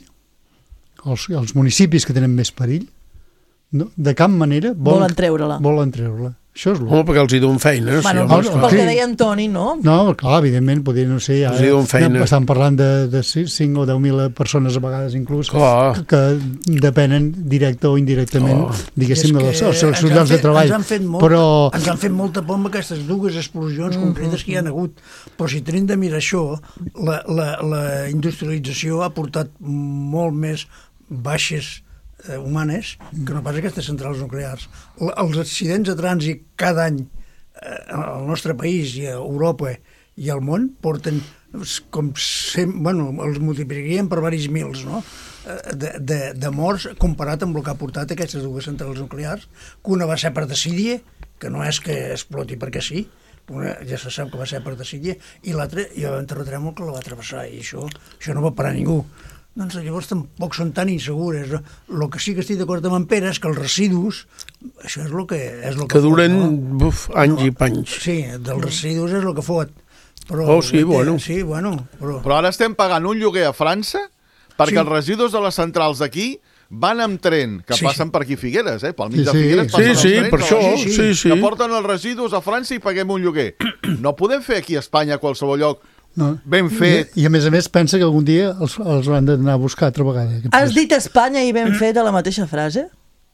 els, els municipis que tenen més perill, no, de cap manera volen, volen treure-la. Volen treure-la. Això és Home, l'únic. perquè els hi donen feina. Bueno, sí, pel, home, pel esclar. que deia Antoni, no? No, clar, evidentment, poder, no sé, Els hi donen feina. estan parlant de, de cinc o deu mil persones a vegades inclús Clar. que, que depenen directe o indirectament, Oh. diguéssim, És dels que els seus ens han llocs de fet- treball. Ens han fet, molt, Però ens han fet molta por amb aquestes dues explosions mm -hmm. concretes que hi ha hagut. Però si tenim de mirar això, la, la, la industrialització ha portat molt més baixes eh, humanes que no pas aquestes centrals nuclears. L els accidents de trànsit cada any eh, al nostre país i a Europa i al món porten com sem bueno, els multiplicaríem per varis mils, no? De, de, de morts comparat amb el que ha portat aquestes dues centrals nuclears, que una va ser per desídia, que no és que exploti perquè sí, una ja se sap que va ser per desídia, i l'altra hi va haver un terratrèmol que la va travessar, i això, això no va parar ningú. Doncs llavors tampoc són tan insegures. El que sí que estic d'acord amb en Pere és que els residus, això és el que és lo que, Que duren fot, no? buf, anys i panys. Sí, dels residus és el que fot. Però, Oh, sí, bueno. Sí, bueno, però... Però ara estem pagant un lloguer a França perquè Sí. els residus de les centrals d'aquí van amb tren, que Sí, passen sí. per aquí a Figueres, eh? Pel mig Sí, de sí. Figueres Sí, passen els sí, trens, per no? això, sí, sí, sí. Que porten els residus a França i paguem un lloguer. No podem fer aquí a Espanya, a qualsevol lloc, no. ben fet. I, I a més a més pensa que algun dia els, els han d'anar a buscar altra vegada. Has dit Espanya i ben fet a la mateixa frase?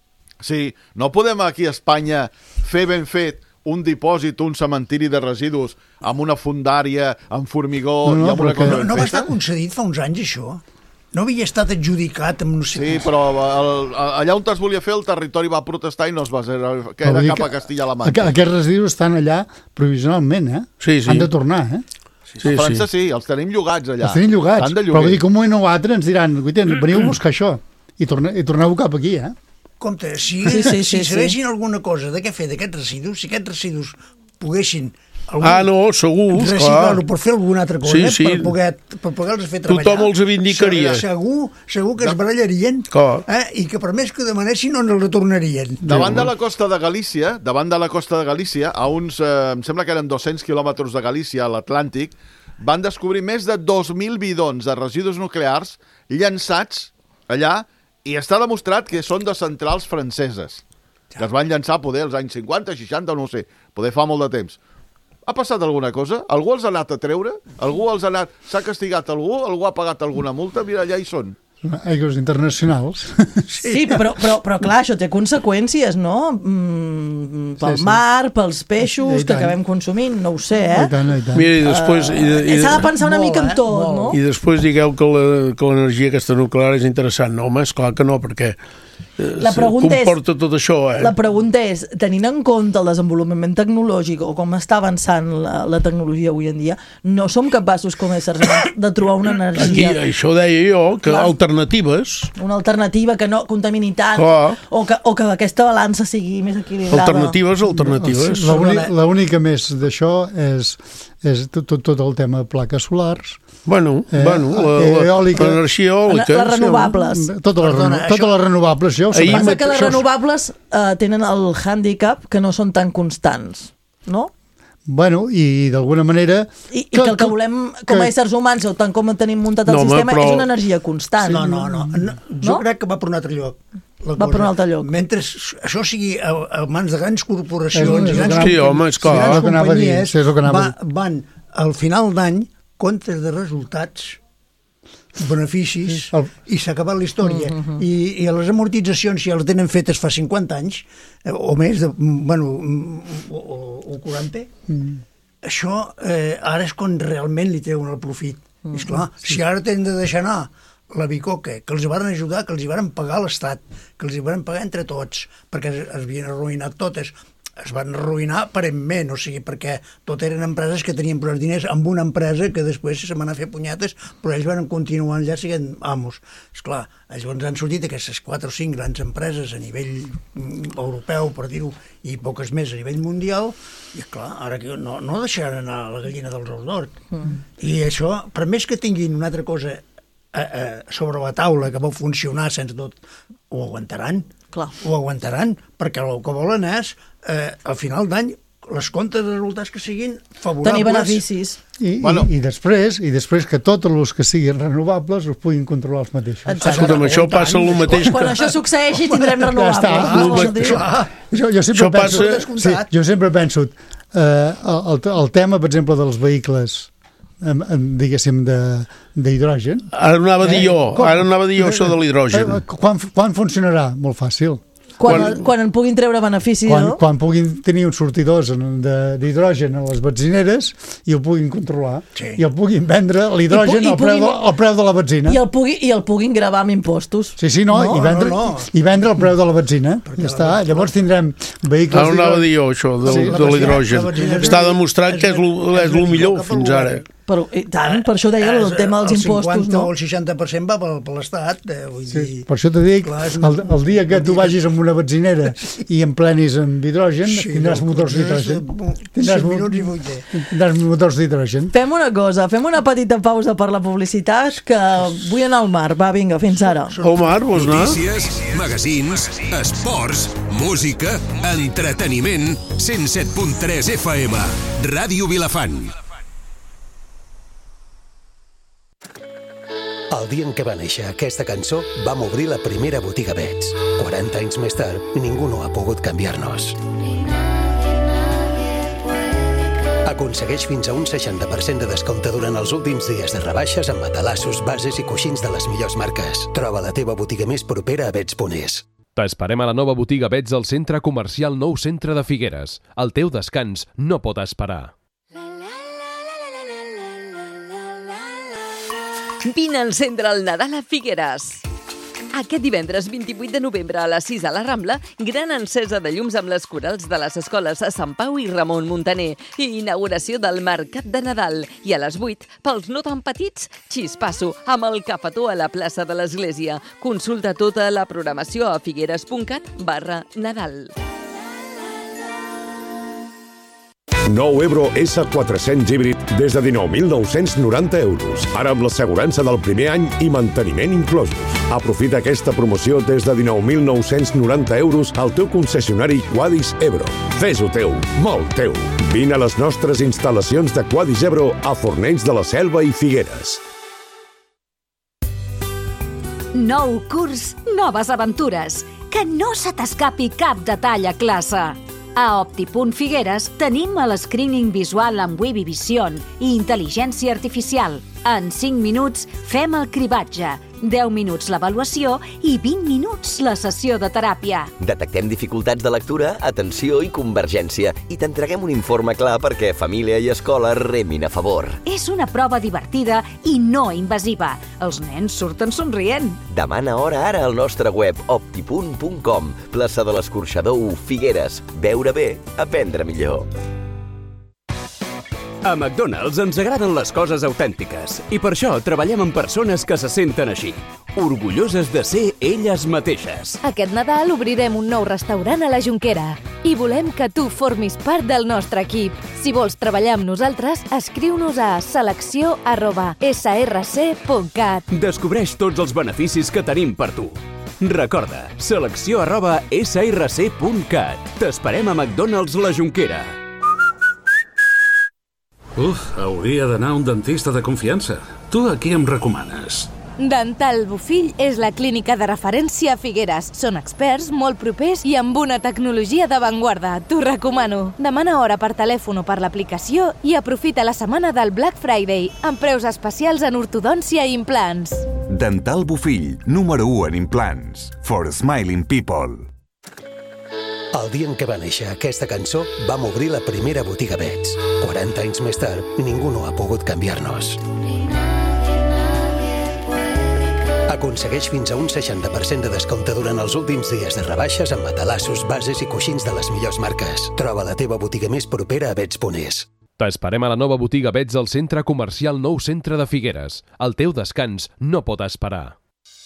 Sí, no podem aquí a Espanya fer ben fet un dipòsit, un cementiri de residus amb una fundària, amb formigó No, no, i amb una però cosa que- No, ben no va feta? estar concedit fa uns anys, això? No havia estat adjudicat amb no sé... Sí, però el, allà on es volia fer el territori va protestar i no es va fer, que Però era vull dir cap que a Castilla-La aqu- Manxa. Aquests residus estan allà provisionalment, eh? Sí, sí. Han de tornar, eh? Sí, A França sí. sí, els tenim llogats allà. Els tenim llogats, Estan de però vull lloguer. dir que un moment o altre ens diran, guaita, veniu a buscar això i, torne, i torneu cap aquí, eh? Compte, si, Sí, sí, sí, si sí. sabessin alguna cosa de què fer d'aquests residus, si aquests residus poguessin algú, Ah, no, segur, clar. reciclar-ho per fer alguna altra cosa, Sí, eh, sí. per poder, per poder-los fer treballar. Tothom els vindicaria. Segur, segur que es barallarien, Clar. eh, i que per més que demanessin no ens el retornarien. Davant de la costa de Galícia, davant de la costa de Galícia, a uns, eh, em sembla que eren dos-cents quilòmetres de Galícia, a l'Atlàntic, van descobrir més de dos mil bidons de residus nuclears llançats allà, i està demostrat que són de centrals franceses, que es van llançar poder als anys cinquanta, seixanta, no ho sé, poder fa molt de temps. Ha passat alguna cosa? Algú els ha anat a treure? Algú els ha anat... S'ha castigat algú? Algú ha pagat alguna multa? Mira, allà hi són. Aigües internacionals. Sí, però, però, però clar, això té conseqüències, no? Mm, pel Sí, sí. mar, pels I peixos tant. que acabem consumint, no ho sé, I eh? tant, i tant. Mira, i després... I, de- i, S'ha de de- pensar una Molt, mica en eh? tot, Molt. no? I després digueu que la- que l'energia aquesta nuclear és interessant. No, home, esclar que no, perquè eh, La pregunta és- comporta tot això, eh? La pregunta és, tenint en compte el desenvolupament tecnològic o com està avançant la, la tecnologia avui en dia, no som capaços com a éssers humans de trobar una Aquí, energia, això deia jo, que Clar. alternatives... una alternativa que no contamini tant, Clar. o que, o que aquesta balança sigui més equilibrada. Alternatives, alternatives. L'única l'única més d'això és, és tot, tot, tot el tema de plaques solars, Bueno, Eh, bueno, la- la- eòlica. l'energia eòlica. Les renovables. totes les, Perdona, reno, totes això- les renovables, ja ho Ahir sabem. Passa que les Això és- renovables eh, tenen el hàndicap que no són tan constants, no? Bueno, i d'alguna manera... I, i que el que volem com a éssers humans, o tant com tenim muntat el No, home, sistema, però- és una energia constant. No, no, no. no jo No? crec que va per un altre lloc. la Va per un altre lloc. Mentre això sigui a, a mans de grans corporacions És- i és grans, el que Sí, home, és clar. i És grans el que anava a dir, companyies sí, és el que anava a va, van al final d'any comptes de resultats, beneficis, El- i s'ha acabat la història. I, I les amortitzacions, si les tenen fetes fa cinquanta anys, eh, o més, de, bueno, o, o, o quaranta, Mm. això eh, ara és quan realment li treuen el profit. Mm. És clar, si ara tenen de deixar anar la bicoca, que els van ajudar, que els hi van pagar l'Estat, que els hi van pagar entre tots, perquè es, es havien arruïnat totes, es van arruïnar aparentment, o sigui, perquè tot eren empreses que tenien prou diners amb una empresa que després se van a fer punyetes, però ells van continuar allà siguent amos. Esclar, llavors han sortit aquestes quatre o cinc grans empreses a nivell mm, europeu, per dir-ho, i poques més a nivell mundial, i esclar, ara que no, no deixaran anar la gallina dels ous d'or. Mm. I això, per més que tinguin una altra cosa eh, eh, sobre la taula que va funcionar sense tot, ho aguantaran. Clar. Ho aguantaran, perquè el que volen és, eh, al final d'any, les comptes de resultats que siguin favorables. Tenir beneficis. I, Bueno. i, i, després, i després que tots els que siguin renovables els puguin controlar els mateixos. Exacte. Escolta'm, això passa el mateix Quan que... això succeeixi tindrem Ja renovables. està. no? Lo- Escolti. Clar. Jo, jo sempre Això penso, passa- sí, jo sempre penso eh, el, el tema, per exemple, dels vehicles em, em, diguéssim, de- d'hidrogen. Ara anava a dir jo, Com? ara anava a dir jo això de l'hidrogen. Eh, Quan, quan funcionarà? Molt fàcil. Quan, Quan- quan en puguin treure benefici, Quan, no? quan puguin tenir uns sortidors en- de- d'hidrogen a les benzineres i el puguin controlar. Sí. I el puguin vendre l'hidrogen I pu- i al, preu de, puguin- al preu de la benzina. I el, pugui, I el puguin gravar amb impostos. Sí, sí, no, No, i, vendre, no, no. i vendre el preu de la benzina. Ja està. Llavors tindrem vehicles... Ara anava a dir d'hidrogen. jo això de, Sí, la de benzina- l'hidrogen. la benzina és- Està demostrat que és el, és és el millor cap al fins ara. govern. Però, i tant, per això deia el tema dels impostos, El cinquanta no? o el seixanta per cent va per, per l'Estat. Eh, vull Sí, dir... per això t'ho dic, Clar, és un- el, el dia que un tu dia- vagis amb una benzinera i emplenis amb hidrogen, tindràs no, motors d'hidrogen. Tindràs, cinc mo- minuts i vuit. eh. tindràs motors d'hidrogen. Fem una cosa, fem una petita pausa per la publicitat, que vull anar al mar. Va, vinga, fins ara. Omar, vols anar? Notícies, magazins, esports, música, entreteniment. cent set punt tres F M. Ràdio Vilafant. El dia en què va néixer aquesta cançó, vam obrir la primera botiga Bets. quaranta anys més tard, ningú no ha pogut canviar-nos. Aconsegueix fins a un seixanta per cent de descompte durant els últims dies de rebaixes amb matalassos, bases i coixins de les millors marques. Troba la teva botiga més propera a bets punt es. T'esperem a la nova botiga Bets al Centre Comercial Nou Centre de Figueres. El teu descans no pot esperar. Vine a encendre el Nadal a Figueres. Aquest divendres vint-i-vuit de novembre a les sis a la Rambla, gran encesa de llums amb les corals de les escoles a Sant Pau i Ramon Muntaner i inauguració del Mercat de Nadal. I a les vuit, pels no tan petits, xispasso amb el cafetó a la plaça de l'Església. Consulta tota la programació a figueres punt cat barra Nadal. Nou Ebro esse quatre-cents híbrid des de dinou mil nou-cents noranta euros. Ara amb l'assegurança del primer any i manteniment inclosos. Aprofita aquesta promoció des de dinou mil nou-cents noranta euros al teu concessionari Quadis Ebro. Fes-ho teu, molt teu. Vine a les nostres instal·lacions de Quadis Ebro a Fornells de la Selva i Figueres. Nou curs, noves aventures. Que no se t'escapi cap detall a classe. A Optipunt Figueres tenim el screening visual amb Wivivision i intel·ligència artificial. En cinc minuts fem el cribatge, deu minuts l'avaluació i vint minuts la sessió de teràpia. Detectem dificultats de lectura, atenció i convergència i t'entreguem un informe clar perquè família i escola remin a favor. És una prova divertida i no invasiva. Els nens surten somrient. Demana hora ara al nostre web optipunt punt com. Plaça de l'Escorxador u, Figueres. Veure bé, aprendre millor. A McDonald's ens agraden les coses autèntiques i per això treballem amb persones que se senten així, orgulloses de ser elles mateixes. Aquest Nadal obrirem un nou restaurant a la Jonquera i volem que tu formis part del nostre equip. Si vols treballar amb nosaltres, escriu-nos a selecció arroba s r c punt cat. Descobreix tots els beneficis que tenim per tu. Recorda, selecció arroba s r c punt cat. T'esperem a McDonald's la Jonquera. Uf, hauria d'anar a un dentista de confiança. Tu a qui em recomanes? Dental Bofill és la clínica de referència a Figueres. Són experts, molt propers i amb una tecnologia d'avantguarda. T'ho recomano. Demana hora per telèfon o per l'aplicació i aprofita la setmana del Black Friday amb preus especials en ortodòncia i implants. Dental Bofill, número u en implants. For smiling people. El dia en què va néixer aquesta cançó, vam obrir la primera botiga Bets. quaranta anys més tard, ningú no ha pogut canviar-nos. Aconsegueix fins a un seixanta per cent de descompte durant els últims dies de rebaixes amb matalassos, bases i coixins de les millors marques. Troba la teva botiga més propera a bets punt es. T'esperem a la nova botiga Bets al Centre Comercial Nou Centre de Figueres. El teu descans no pot esperar.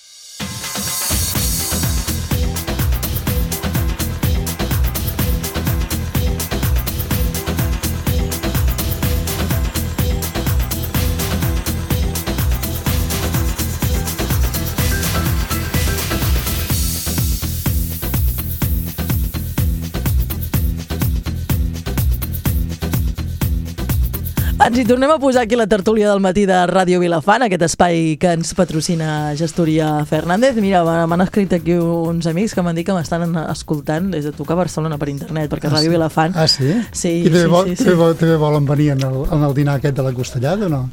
Ens hi tornem a posar aquí la tertúlia del matí de Ràdio Vilafant, aquest espai que ens patrocina Gestoria Fernández. Mira, m'han escrit aquí uns amics que m'han dit que m'estan escoltant des de tocar Barcelona per internet, perquè ah, Ràdio sí? Vilafant... Ah, sí? Sí, I també, sí, vol, sí, sí. també, també volen venir en el, en el dinar aquest de la Costellada o no?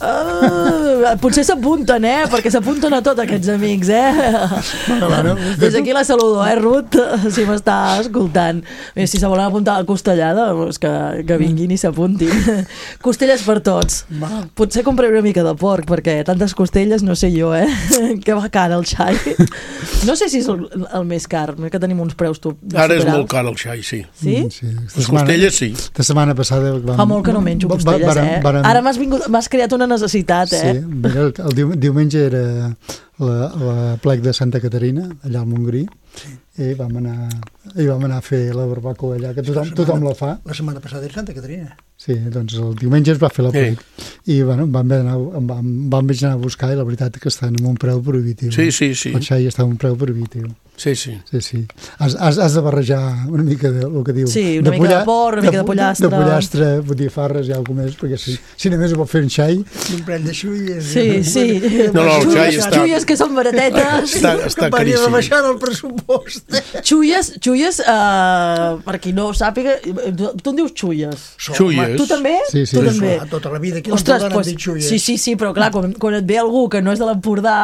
Uh, potser s'apunten, eh? Perquè s'apunten a tots aquests amics, eh? Bueno, bueno. Des d'aquí la saludo, eh, Ruth? Si m'està escoltant. Bé, si se volen apuntar a la Costellada, doncs que, que vinguin i s'apuntin. Costelles per tots. Va. Potser compraré una mica de porc, perquè tantes costelles no sé jo, eh? Que va car el xai. No sé si és el, el més car, que tenim uns preus tu. Ara és molt car el xai, sí. Sí? Mm, sí. Les costelles, sí. La setmana passada... Vam, Fa molt que no menjo costelles, vàrem, eh? Vàrem... Ara m'has vingut, m'has creat una necessitat, eh? Sí, mira, el, el diu, diumenge era la, la plec de Santa Caterina, allà al Montgrí, sí. i vam anar, i vam anar a fer la barbacoa allà, que tothom, la setmana, tothom la fa. La setmana passada era Santa Caterina. Sí, doncs el diumenge es va fer la plec. Sí. I bueno, vam, anar, vam, vam anar a buscar i la veritat que estan amb un preu prohibitiu. Sí, sí, sí. El xai està amb un preu prohibitiu. Sí, sí. sí, sí. Has, has, has de barrejar una mica de el que diu. Sí, una de mica polla, de porc, una mica de pollastre. De pollastre, botifarres i alguna més, perquè si, si només ho pot fer un xai... Un prell de xulles. Sí, sí. No, no, el xai està... Xulles que són baratetes. Està, està caríssim. caríssim. Baixar el pressupost. Xulles, xulles, uh, per qui no ho sàpiga, tu en dius xulles? Xulles. Tu també? Sí, sí. Tu també. Tota la vida aquí Ostres, l'Empordà pues, n'han dit xulles. Sí, sí, sí, però clar, quan, quan et ve algú que no és de l'Empordà,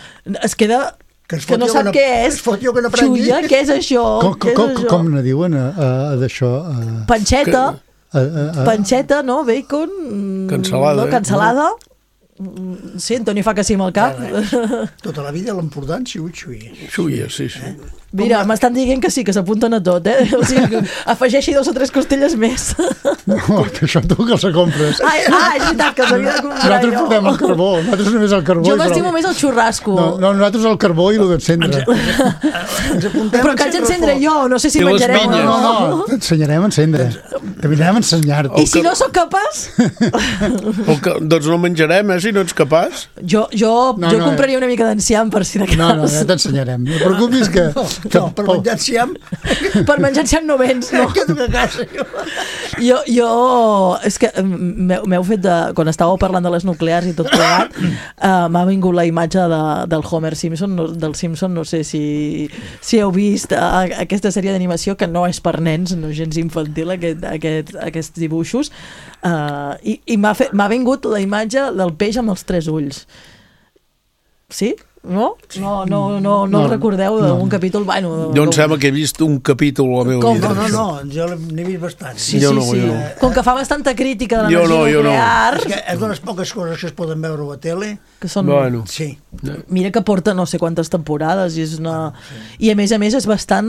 es queda... Que, que no sap què és. Que no Xulla, què és això? Com, què és com, això? com ne diuen a, a, a d'això? A... Panxeta. Que, a, a, a... Panxeta, no? Bacon. Cansalada. No, cansalada. Sí, Antoni fa que sí amb el cap. Tota la vida a l'Empordà han sigut xulles. Xulles, sí, sí. Eh? Mira, m'estan dient que sí, que s'apunten a tot, eh? O sigui, que afegeixi dos o tres costelles més. No, que això tu que els compres. Ah, ah, és veritat, que els havia de comprar Nosaltres jo. portem el carbó, nosaltres només el carbó. Jo m'estimo més el xurrasco. No, no, nosaltres el carbó i el d'encendre. Però que haig d'encendre jo, no sé si menjarem o no. No, no, t'ensenyarem a encendre. T'anirem a ensenyar-te. I si no sóc capaç? Que, doncs no menjarem, eh, si no ets capaç. Jo, jo, No, jo no, compraria una mica d'enciam per si de cas. No, no, ja t'ensenyarem. No et preocupis que... que No, per menjar enciam... Per menjar enciam no vens, no? Que tu que casa, jo. Jo, jo, és que m'heu fet de... Quan estàveu parlant de les nuclears i tot plegat, uh, m'ha vingut la imatge de, del Homer Simpson, no, del Simpson, no sé si, si heu vist uh, aquesta sèrie d'animació que no és per nens, no és gens infantil, aquest, aquest, aquests dibuixos, uh, i, i m'ha fet- m'ha vingut la imatge del peix amb els tres ulls. Sí? No? No, no, no, no, no No, el recordeu d'un no. capítol? Bueno, Jo em sembla que he vist un capítol a la meva Com? vida. No, no, No, jo n'he vist bastant. Sí, Jo sí, no, sí. jo no. Com que fa bastanta crítica de Jo l'energia no, jo no. nuclear... És que és de les poques coses que es poden veure a la tele. Que són... Bueno. Sí. Mira que porta no sé quantes temporades i és una... I a més a més és bastant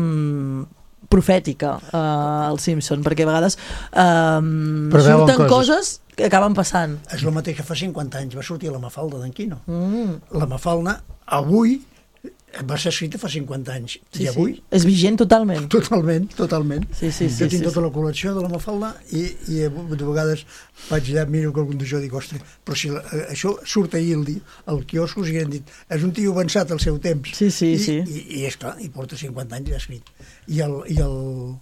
profètica, uh, el Simpson, perquè a vegades uh, Preveuen surten coses. coses que acaben passant. És el mateix que fa cinquanta anys va sortir la Mafalda d'en Quino. Mm. La Mafalda, avui, va ser escrita fa cinquanta anys. Sí, I avui... sí. És vigent totalment. Totalment, totalment. Sí, sí, sí, jo tinc sí, tota la col·lecció de la Mafalda i, i de vegades vaig allà, miro que algun d'això, dic, ostres, però si la, això surt ahir el, di- al quiosco i han dit, és un tio avançat al seu temps. Sí, sí, I, sí. I, i és clar, i porta cinquanta anys ja escrit. I el, i el,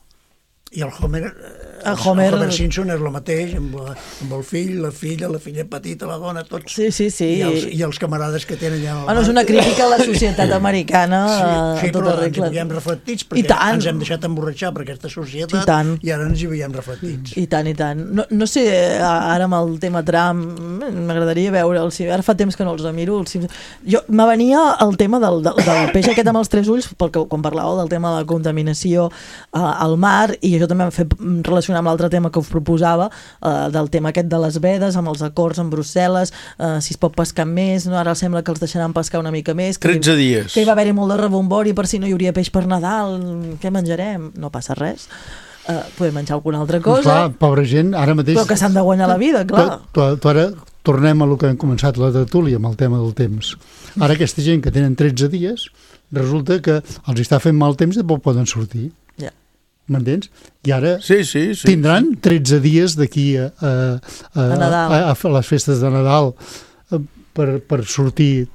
i el Homer, eh, El el, Homer- el Homer Simpson és el mateix, amb, la, amb el fill, la filla, la filla petita, la dona, tots. Sí, sí, sí. I els, i els camarades que tenen allà al Bueno, és bar. una crítica a la societat americana Sí, sí, a tot però ens hi arregla. veiem reflectits I perquè tant. ens hem deixat emborratxar per aquesta societat I tant. i ara ens hi veiem reflectits. I tant, i tant. No, no sé, ara amb el tema Trump, m'agradaria veure, el, ara fa temps que no els miro, el, jo me venia el tema del, del, del peix aquest amb els tres ulls, perquè quan parlàveu del tema de la contaminació uh, al mar, i jo també em fet relacionar amb l'altre tema que us proposava, uh, del tema aquest de les vedes, amb els acords amb Brussel·les, uh, si es pot pescar més, no? Ara sembla que els deixaran pescar una mica més. Que tretze dies. Que hi va haver-hi molt de rebombori per si no hi hauria peix per Nadal, què menjarem? No passa res. Uh, podem menjar alguna altra cosa, Clar, pobra gent, ara mateix... però que s'han de guanyar la vida, clar. Tu, tu, tu ara tornem a lo que hem començat la tertúlia amb el tema del temps. Ara aquesta gent que tenen tretze dies, resulta que els està fent mal temps i tampoc poden sortir. Ja. M'entens? I ara sí, sí, sí, tindran tretze dies d'aquí a, a, a, A Nadal. a, a les festes de Nadal a, per, per sortir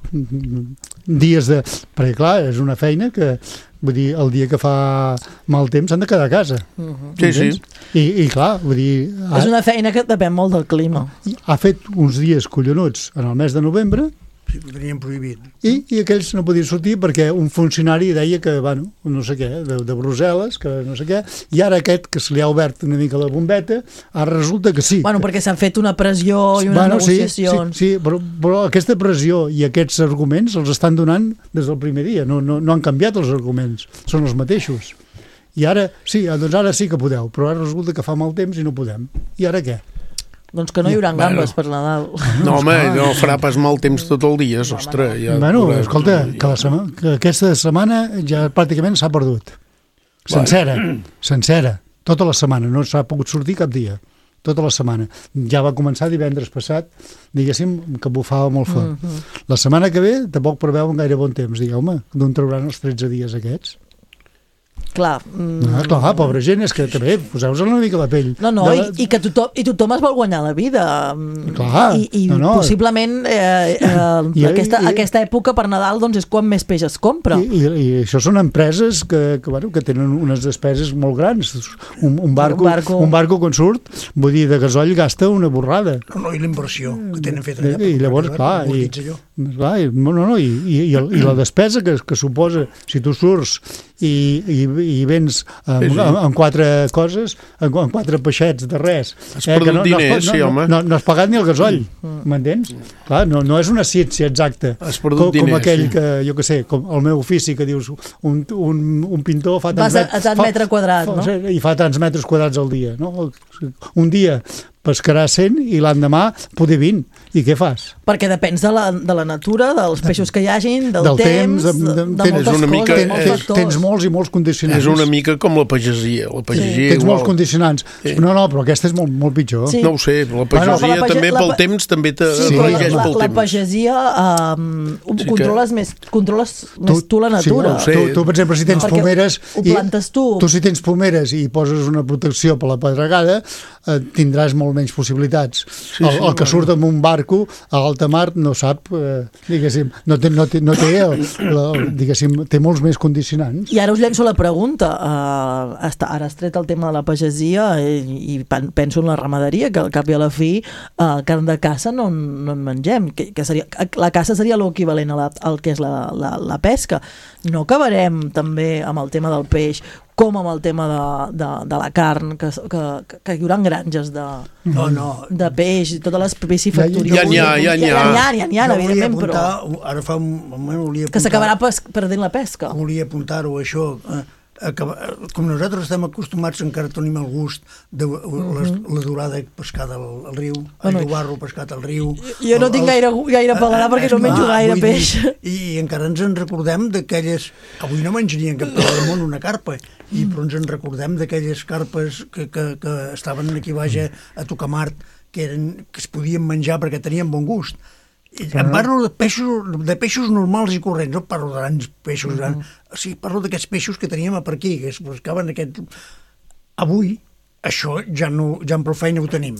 dies de... Perquè clar, és una feina que, vull dir, el dia que fa mal temps han de quedar a casa. Mhm. Sí, sí. I, i clar, vull dir... És una feina que depèn molt del clima. Ha fet uns dies collonuts en el mes de novembre Sí, ho tenien prohibit. i, i aquells no podien sortir perquè un funcionari deia que, bueno, no sé què, de, de Brussel·les, que no sé què, i ara aquest que se li ha obert una mica la bombeta, ara resulta que sí. Bueno, perquè s'han fet una pressió i unes Bueno, sí, negociacions. Sí, sí però, però aquesta pressió i aquests arguments els estan donant des del primer dia, no, no, no han canviat els arguments, són els mateixos. I ara, sí, doncs ara sí que podeu, però ara resulta que fa mal temps i no podem. I ara què? Doncs que no hi haurà Bueno. gambes per Nadal. No, home, no farà pas mal temps tot el dia, ostres. Ja Bueno, veuràs. escolta, que, la sema, que aquesta setmana ja pràcticament s'ha perdut. Sencera, sencera. Tota la setmana, no s'ha pogut sortir cap dia. Tota la setmana. Ja va començar divendres passat, diguéssim, que bufava molt fort. Mhm. La setmana que ve tampoc preveuen gaire bon temps. Digueu, home, d'on trauran els tretze dies aquests? Clar. Mm. Ah, clar, pobra gent, és que també poseu-vos una mica la pell. No, no, de i, la... i que tothom, i tothom es vol guanyar la vida. Clar, I, i no, no. possiblement eh, eh, I- aquesta, i- aquesta època per Nadal doncs, és quan més peix es compra. I, i, I això són empreses que, que, bueno, que tenen unes despeses molt grans. Un, un, barco, Un barco. un barco quan surt, vull dir, de gasoll gasta una borrada. No, no, i la inversió que tenen feta allà. I, i llavors, clar, i, clar, i, no, no, i, i, i, el, i la despesa que, que suposa si tu surts i, i, i vens amb, Sí, sí. amb, amb quatre coses, amb, amb quatre peixets de res. Has perdut que no, no, diners, has, no, sí, no, home. no, no has pagat ni el gasoll, m'entens? Clar, no, no és una ciència exacta. Has perdut com, com diners, aquell sí. que, jo què sé, com el meu ofici, que dius, un, un, un pintor fa tants, Vas a- a tant fa- metre quadrat, fa, no? I fa tants metres quadrats al dia, no? Un dia pescarà cent i l'endemà poder vint. I què fas? Perquè depens de la, de la natura, dels peixos que hi hagin, del, del temps, de, de, de, de tens moltes una coses, mica, molts tens, factors. tens molts i molts condicionants. És una mica com la pagesia. La pagesia sí. Tens igual. molts condicionants. Sí. No, no, però aquesta és molt, molt pitjor. Sí. No ho sé, la pagesia bueno, la page... també pel la... temps també te sí, regeix la, pel la, temps. La pagesia um, sí controles, que... més, controles tu, més tu la natura. Sí, no, tu, tu, per exemple, si tens no. pomeres... Ho plantes tu. Tu si tens pomeres i poses una protecció per la pedregada, eh, tindràs molt menys possibilitats. Sí, el, sí, el que surt amb un barco a alta mar no sap, eh, diguéssim, no té, no té, no té, el, la, diguéssim, té molts més condicionants. I ara us llenço la pregunta. Uh, està, ara has tret el tema de la pagesia i, i penso en la ramaderia, que al cap i a la fi uh, carn de caça no, no en mengem. Que, que seria, la caça seria l'equivalent a la, al que és la, la, la pesca. No acabarem també amb el tema del peix com amb el tema de, de, de la carn, que, que, que hi haurà granges de, no, no. de peix, totes les piscifactories. Ja n'hi ha, ja n'hi ha. Ja n'hi ha, ja n'hi ha, evidentment, apuntar, però... Ara fa un moment volia apuntar... Que s'acabarà perdent la pesca. Volia apuntar-ho, això... Eh, com nosaltres estem acostumats, encara tenim el gust de la, la durada pescada al, al riu, el llobarro pescat al riu. Jo no tinc gaire, gaire paladar perquè no menjo gaire peix. I, I encara ens en recordem d'aquelles... Avui no menjarien cap cosa del món una carpa, i, però ens en recordem d'aquelles carpes que, que, que estaven aquí baix a Tocamart, que, eren, que es podien menjar perquè tenien bon gust. Em parlo de peixos, de peixos normals i corrents, no parlo de grans peixos, uh -huh. o sigui, parlo d'aquests peixos que teníem per aquí, que es buscaven aquest... Avui, això ja, no, ja amb prou feina ho tenim.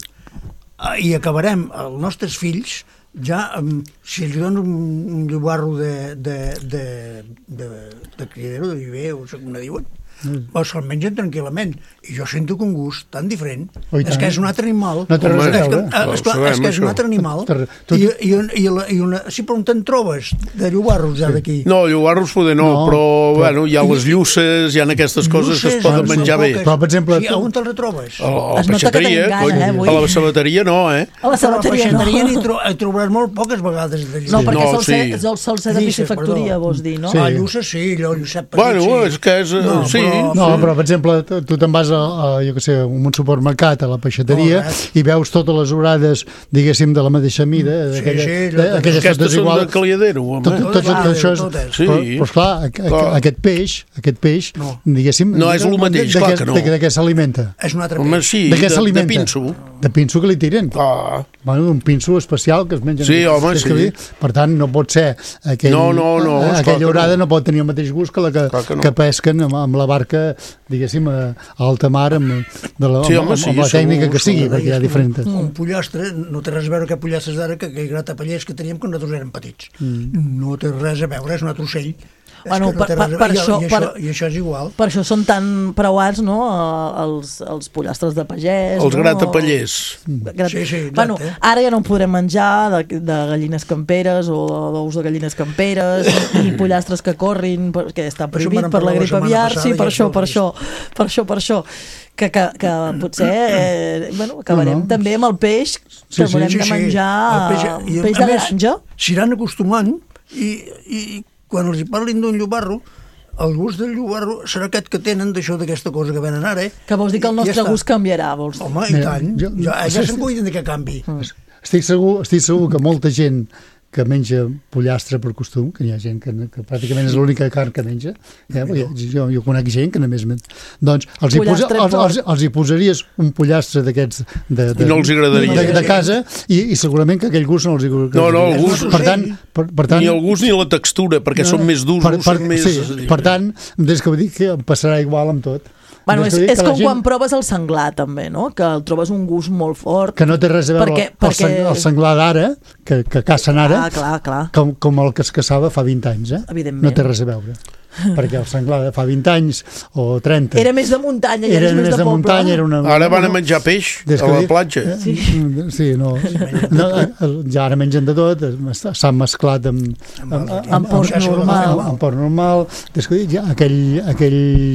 I acabarem, els nostres fills, ja, si els donen un, un llobarro de, de, de, de, de criadero, de viver, o com ne diuen, mm. o se'l mengen tranquil·lament. I jo sento que un gust tan diferent. Oh, és que és un altre animal. No té res a veure. És, que, és que és un altre animal. I, i, i, i una, sí, però on te'n trobes de llobarros ja d'aquí? No, llobarros poder no, no però, però bueno, hi ha les lluces, hi ha aquestes coses lluces, que es poden menjar bé. Però, per exemple... Sí, on te'ls retrobes? A la peixateria, eh, a la sabateria no, eh? A la sabateria no. N'hi tro trobaràs molt poques vegades d'allò. No, perquè no, sol, sí. ser, sol ser de piscifactoria, vols dir, no? Sí. Ah, lluces sí, allò, llucet petit, bueno, sí. és que és... No, sí. Però, no, però, per exemple, tu te'n vas a, a jo què sé, un supermercat, a la peixateria, oh, i veus totes les horades, diguéssim, de la mateixa mida, d'aquelles sí, sí, aquelles totes igual. Aquestes són de Caliadero, home. Tot, tot, tot això és... Sí. Però, però esclar, clar. aquest peix, aquest peix, no. diguéssim... No és el mateix, clar que no. De què s'alimenta? És un altre home, sí, de què s'alimenta? De pinso. De pinso que li tiren. Ah. Bueno, un pinso especial que es menja... Sí, home, sí. Dir, per tant, no pot ser... Aquell, no, no, no. Aquella horada no pot tenir el mateix gust que la que, que, no. que pesquen amb, amb la barca, diguéssim, a alta mar, amb, de la, sí, home, amb, sí, amb la tècnica segur, que sigui, segur, perquè hi ha diferents. Un pollastre, no té res a veure que pollastres d'ara, que aquell gratapallers que teníem quan nosaltres érem petits. Mm. No té res a veure, és un altre ocell. Bueno, no per, per, per, I, això, i, per, això, I això és igual. Per això són tan preuats, no?, els, els pollastres de pagès. Els no? gratapallers. Grat... Sí, sí, bueno, ara ja no en podrem menjar de, de gallines camperes o d'ous de gallines camperes i pollastres que corrin, perquè està prohibit per la grip aviar. Sí, per això, per això, per això, per això. Que, que, que potser eh, bueno, acabarem no, no. també amb el peix, que sí, haurem sí, de menjar sí. peix, i, peix de granja. S'hi iran acostumant i, i quan els hi parlin d'un llobarro, el gust del llobarro serà aquest que tenen d'això, d'aquesta cosa que venen ara. Eh? Que vols dir que el nostre ja gust canviarà, vols dir? Home, i tant. Jo, ja ja se'n cuiden de que canvi. Estic segur, estic segur que molta gent que menja pollastre per costum, que hi ha gent que, que pràcticament és l'única carn que menja, eh? jo, jo conec gent que només... Doncs els hi, posa, els, els, els hi posaries un pollastre d'aquests de, de, no els agradaria. De, de casa i, i segurament que aquell gust no els agradaria. No, no, el gust... Per tant, per, per tant, ni el gust ni la textura, perquè no, són més durs. Per, per, més... sí, per tant, des que vull dir que passarà igual amb tot. Bueno, és, és com gent... quan proves el senglar, també, no? Que el trobes un gust molt fort. Que no té res a veure perquè, el, perquè... el senglar d'ara, que, que cacen ara, ah, clar, clar. Com, com el que es caçava fa vint anys, eh? Evidentment. No té res a veure. Perquè el senglar de fa vint anys o trenta... Era més de muntanya, ja era més de, de poble. Muntanya, era una... Ara van a menjar peix a la platja. Sí, sí no. no. Ja ara mengen de tot, s'han mesclat amb, amb, amb, amb porc normal. Amb porc normal. Ja, aquell, aquell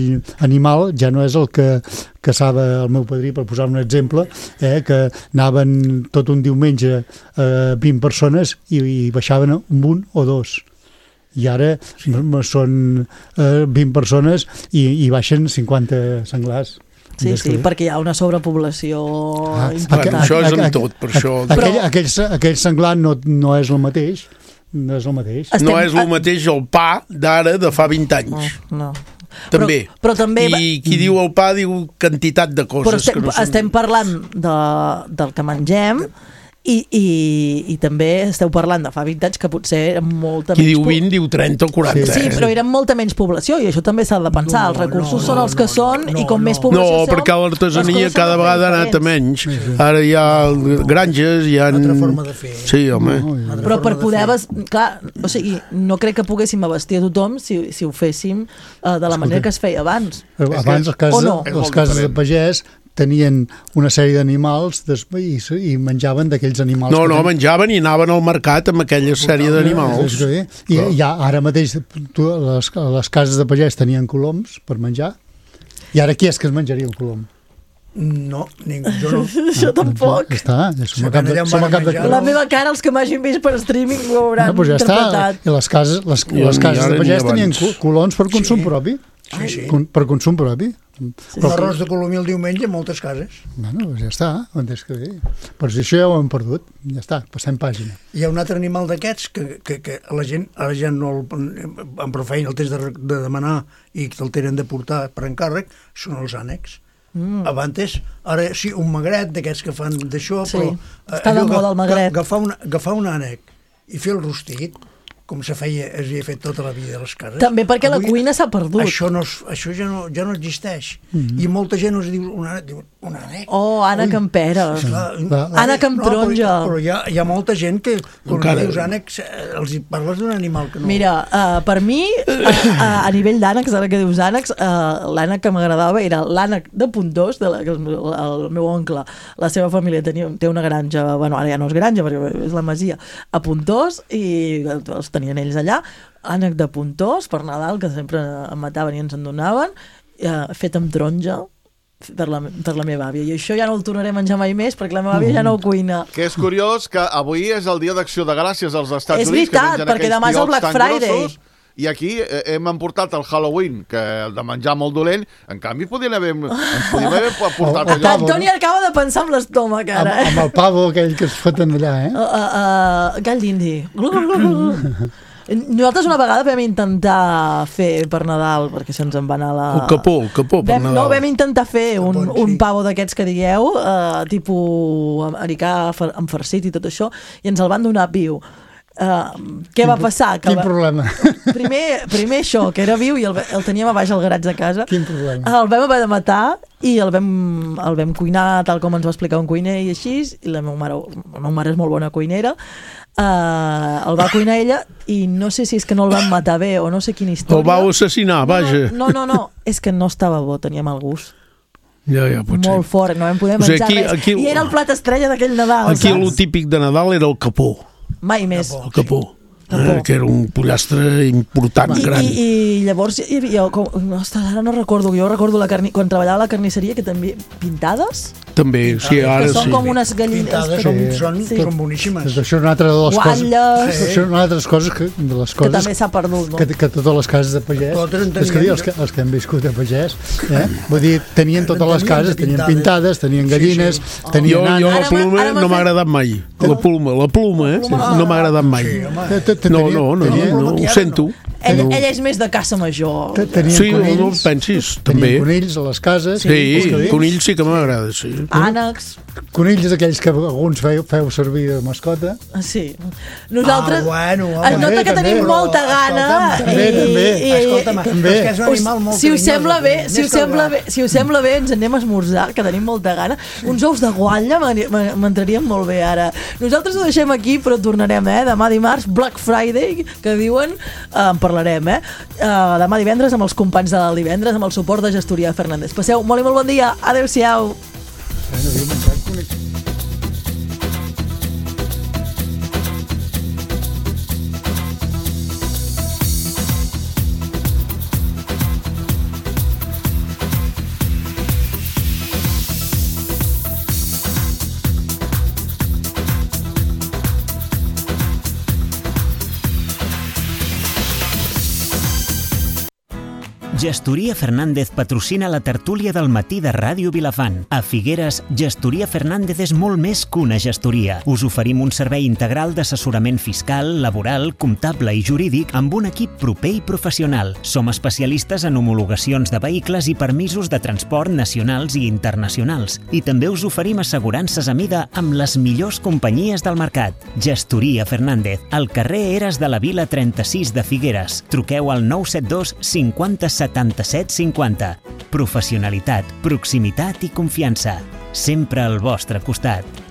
animal ja no és el que caçava el meu padrí, per posar un exemple, eh, que anaven tot un diumenge eh, vint persones i, i baixaven un un o dos. I ara són eh, vint persones i, i baixen cinquanta senglars. Sí, sí, perquè hi ha una sobrepoblació ah, important. Això és amb tot, per això... Aquell, aquell, aquell senglar no, no és el mateix, no és el mateix. Estem... No és el mateix el pa d'ara de fa vint anys. No, no. També. Però, però també. I qui diu el pa diu quantitat de coses. Però estem, que no són... estem parlant de, del que mengem i, i, i també esteu parlant de fa vint anys que potser era molta qui menys... Qui diu vint diu trenta o quaranta. Sí, sí, però era molta menys població i això també s'ha de pensar. No, els recursos no, no, són els que no, són no, i com no, més població no, som... No, perquè l'artesania cada vegada ha anat a menys. Sí, sí. Ara hi ha granges, hi ha... Una altra forma de fer. Sí, home. No, però per poder... Ves... Clar, o sigui, no crec que poguéssim abastir a tothom si, si ho féssim uh, de la manera que es feia abans. Abans les cases, no? les cases de pagès tenien una sèrie d'animals i, i menjaven d'aquells animals. No, no, menjaven i anaven al mercat amb aquella sèrie d'animals. I ja ara mateix tu, les, les cases de pagès tenien coloms per menjar i ara qui és que es menjaria el colom? No, ningú, jo no. Jo tampoc. Ja està, ja som a cap de, som a cap de... La meva cara, els que m'hagin vist per streaming ho hauran no, pues ja interpretat. Està. I les cases, les, les cases de pagès tenien colons per consum sí. propi. Sí, sí. Con, per consum propi. Sí. Però arròs de colomí el diumenge a moltes cases. Bueno, ja està, on és que bé. Per si això ja ho hem perdut, ja està, passem pàgina. Hi ha un altre animal d'aquests que, que, que a la gent, a la gent no el, amb prou feina el tens de, de demanar i que el tenen de portar per encàrrec, són els ànecs. Mm. Abans, ara sí, un magret d'aquests que fan d'això, sí, però... Està de moda el magret. Agafar un, agafar un ànec i fer el rostit, com se feia, es havia fet tota la vida a les cases. També perquè avui, la cuina s'ha perdut. Això, no, això ja, no, ja no existeix. Mm-hmm. I molta gent us diu un ànec, diu, un ànec. Oh, ànec amb peres. Ànec amb no, taronja. Però, però hi, ha, hi ha molta gent que quan Encara... dius ànecs els parles d'un animal que no... Mira, uh, per mi, uh, uh, a nivell d'ànecs, ara que dius ànecs, uh, l'ànec que m'agradava era l'ànec de Pontós, de la, el, el meu oncle, la seva família tenia, té una granja, bueno, ara ja no és granja, perquè és la masia, a Pontós, i els tenien ells allà, ànec de Pontós per Nadal, que sempre em mataven i ens en donaven, eh, fet amb taronja per la, per la meva àvia, i això ja no el tornaré a menjar mai més perquè la meva àvia ja no ho cuina. Que és curiós que avui és el dia d'acció de gràcies als Estats és Units, veritat, que perquè demà és el Black Friday grossos, i aquí hem emportat el Halloween, que el de menjar molt dolent, en canvi podien haver, ens podien haver portat allò. L'Antoni acaba de pensar amb l'estómac ara. Amb, amb el pavo aquell que es foten allà, eh? Uh, uh, uh, gall d'indi. Nosaltres una vegada vam intentar fer per Nadal, perquè se'ns en va anar la... El capó, el capó per vam, Nadal. No, vam intentar fer un, bon, sí. un pavo d'aquests que digueu, uh, tipus americà amb farcit i tot això, i ens el van donar viu. Uh, què quin, va passar? Que quin va... problema? Primer, primer això, que era viu i el, el teníem a baix al garatge de casa. Quin problema? El vam haver de matar i el vam, el vam cuinar tal com ens va explicar un cuiner i així, i la meva mare, la meva mare és molt bona cuinera, Uh, el va cuinar ella i no sé si és que no el van matar bé o no sé quina història. El vau assassinar, vaja. No, no, no, no, és que no estava bo, tenia mal gust. Ja, ja, pot Molt ser. fort, no vam poder menjar o sigui, aquí, res. Aquí, I era el plat estrella d'aquell Nadal, aquí saps? Aquí el típic de Nadal era el capó. Mai més. El capó. Eh, que era un pollastre important, I, gran. I, i llavors, i, i, com, ostres, ara no recordo, jo recordo la carni, quan treballava a la carnisseria, que també pintades? També, sí, ara que són sí. com unes gallines. Pintades són, són, sí. són boníssimes. Això és una altra de les Guatlles. coses. Això és una altra de les coses que, de les coses que també s'ha perdut, no? Que, que totes les cases de pagès, és que, els, que els que han viscut a pagès, eh? Vull dir, tenien totes les cases, tenien pintades, tenien gallines, sí, sí. tenien jo, jo la pluma no m'ha agradat mai. La pluma, la pluma, eh? No m'ha agradat mai. No, no, no. No, ho sento. Ell, ell és més de caça major. Tenien sí, conills, no pensis, també. Tenien conills a les cases. Sí, sí conills sí que m'agrada, sí. Ànecs. Conills aquells que alguns feu, feu servir de mascota. Sí. Nosaltres... Ah, bueno, es nota que tenim també, molta gana. També, també. Escolta'm, és que és un animal molt si us sembla bé, si us sembla bé, si us sembla bé, ens anem a esmorzar, que tenim molta gana. Uns ous de guatlla m'entrarien molt bé ara. Nosaltres ho deixem aquí, però tornarem, eh? Demà dimarts, Black Friday, que diuen, eh, en parlarem, eh? Uh, demà divendres amb els companys de divendres, amb el suport de Gestoria Fernández. Passeu molt i molt bon dia. Adéu-siau. Gestoria Fernández patrocina la tertúlia del matí de Ràdio Vilafant. A Figueres, Gestoria Fernández és molt més que una gestoria. Us oferim un servei integral d'assessorament fiscal, laboral, comptable i jurídic amb un equip proper i professional. Som especialistes en homologacions de vehicles i permisos de transport nacionals i internacionals. I també us oferim assegurances a mida amb les millors companyies del mercat. Gestoria Fernández, al carrer Eres de la Vila trenta-sis de Figueres. Truqueu al nou set dos cinquanta setanta-set cinquanta. Professionalitat, proximitat i confiança. Sempre al vostre costat.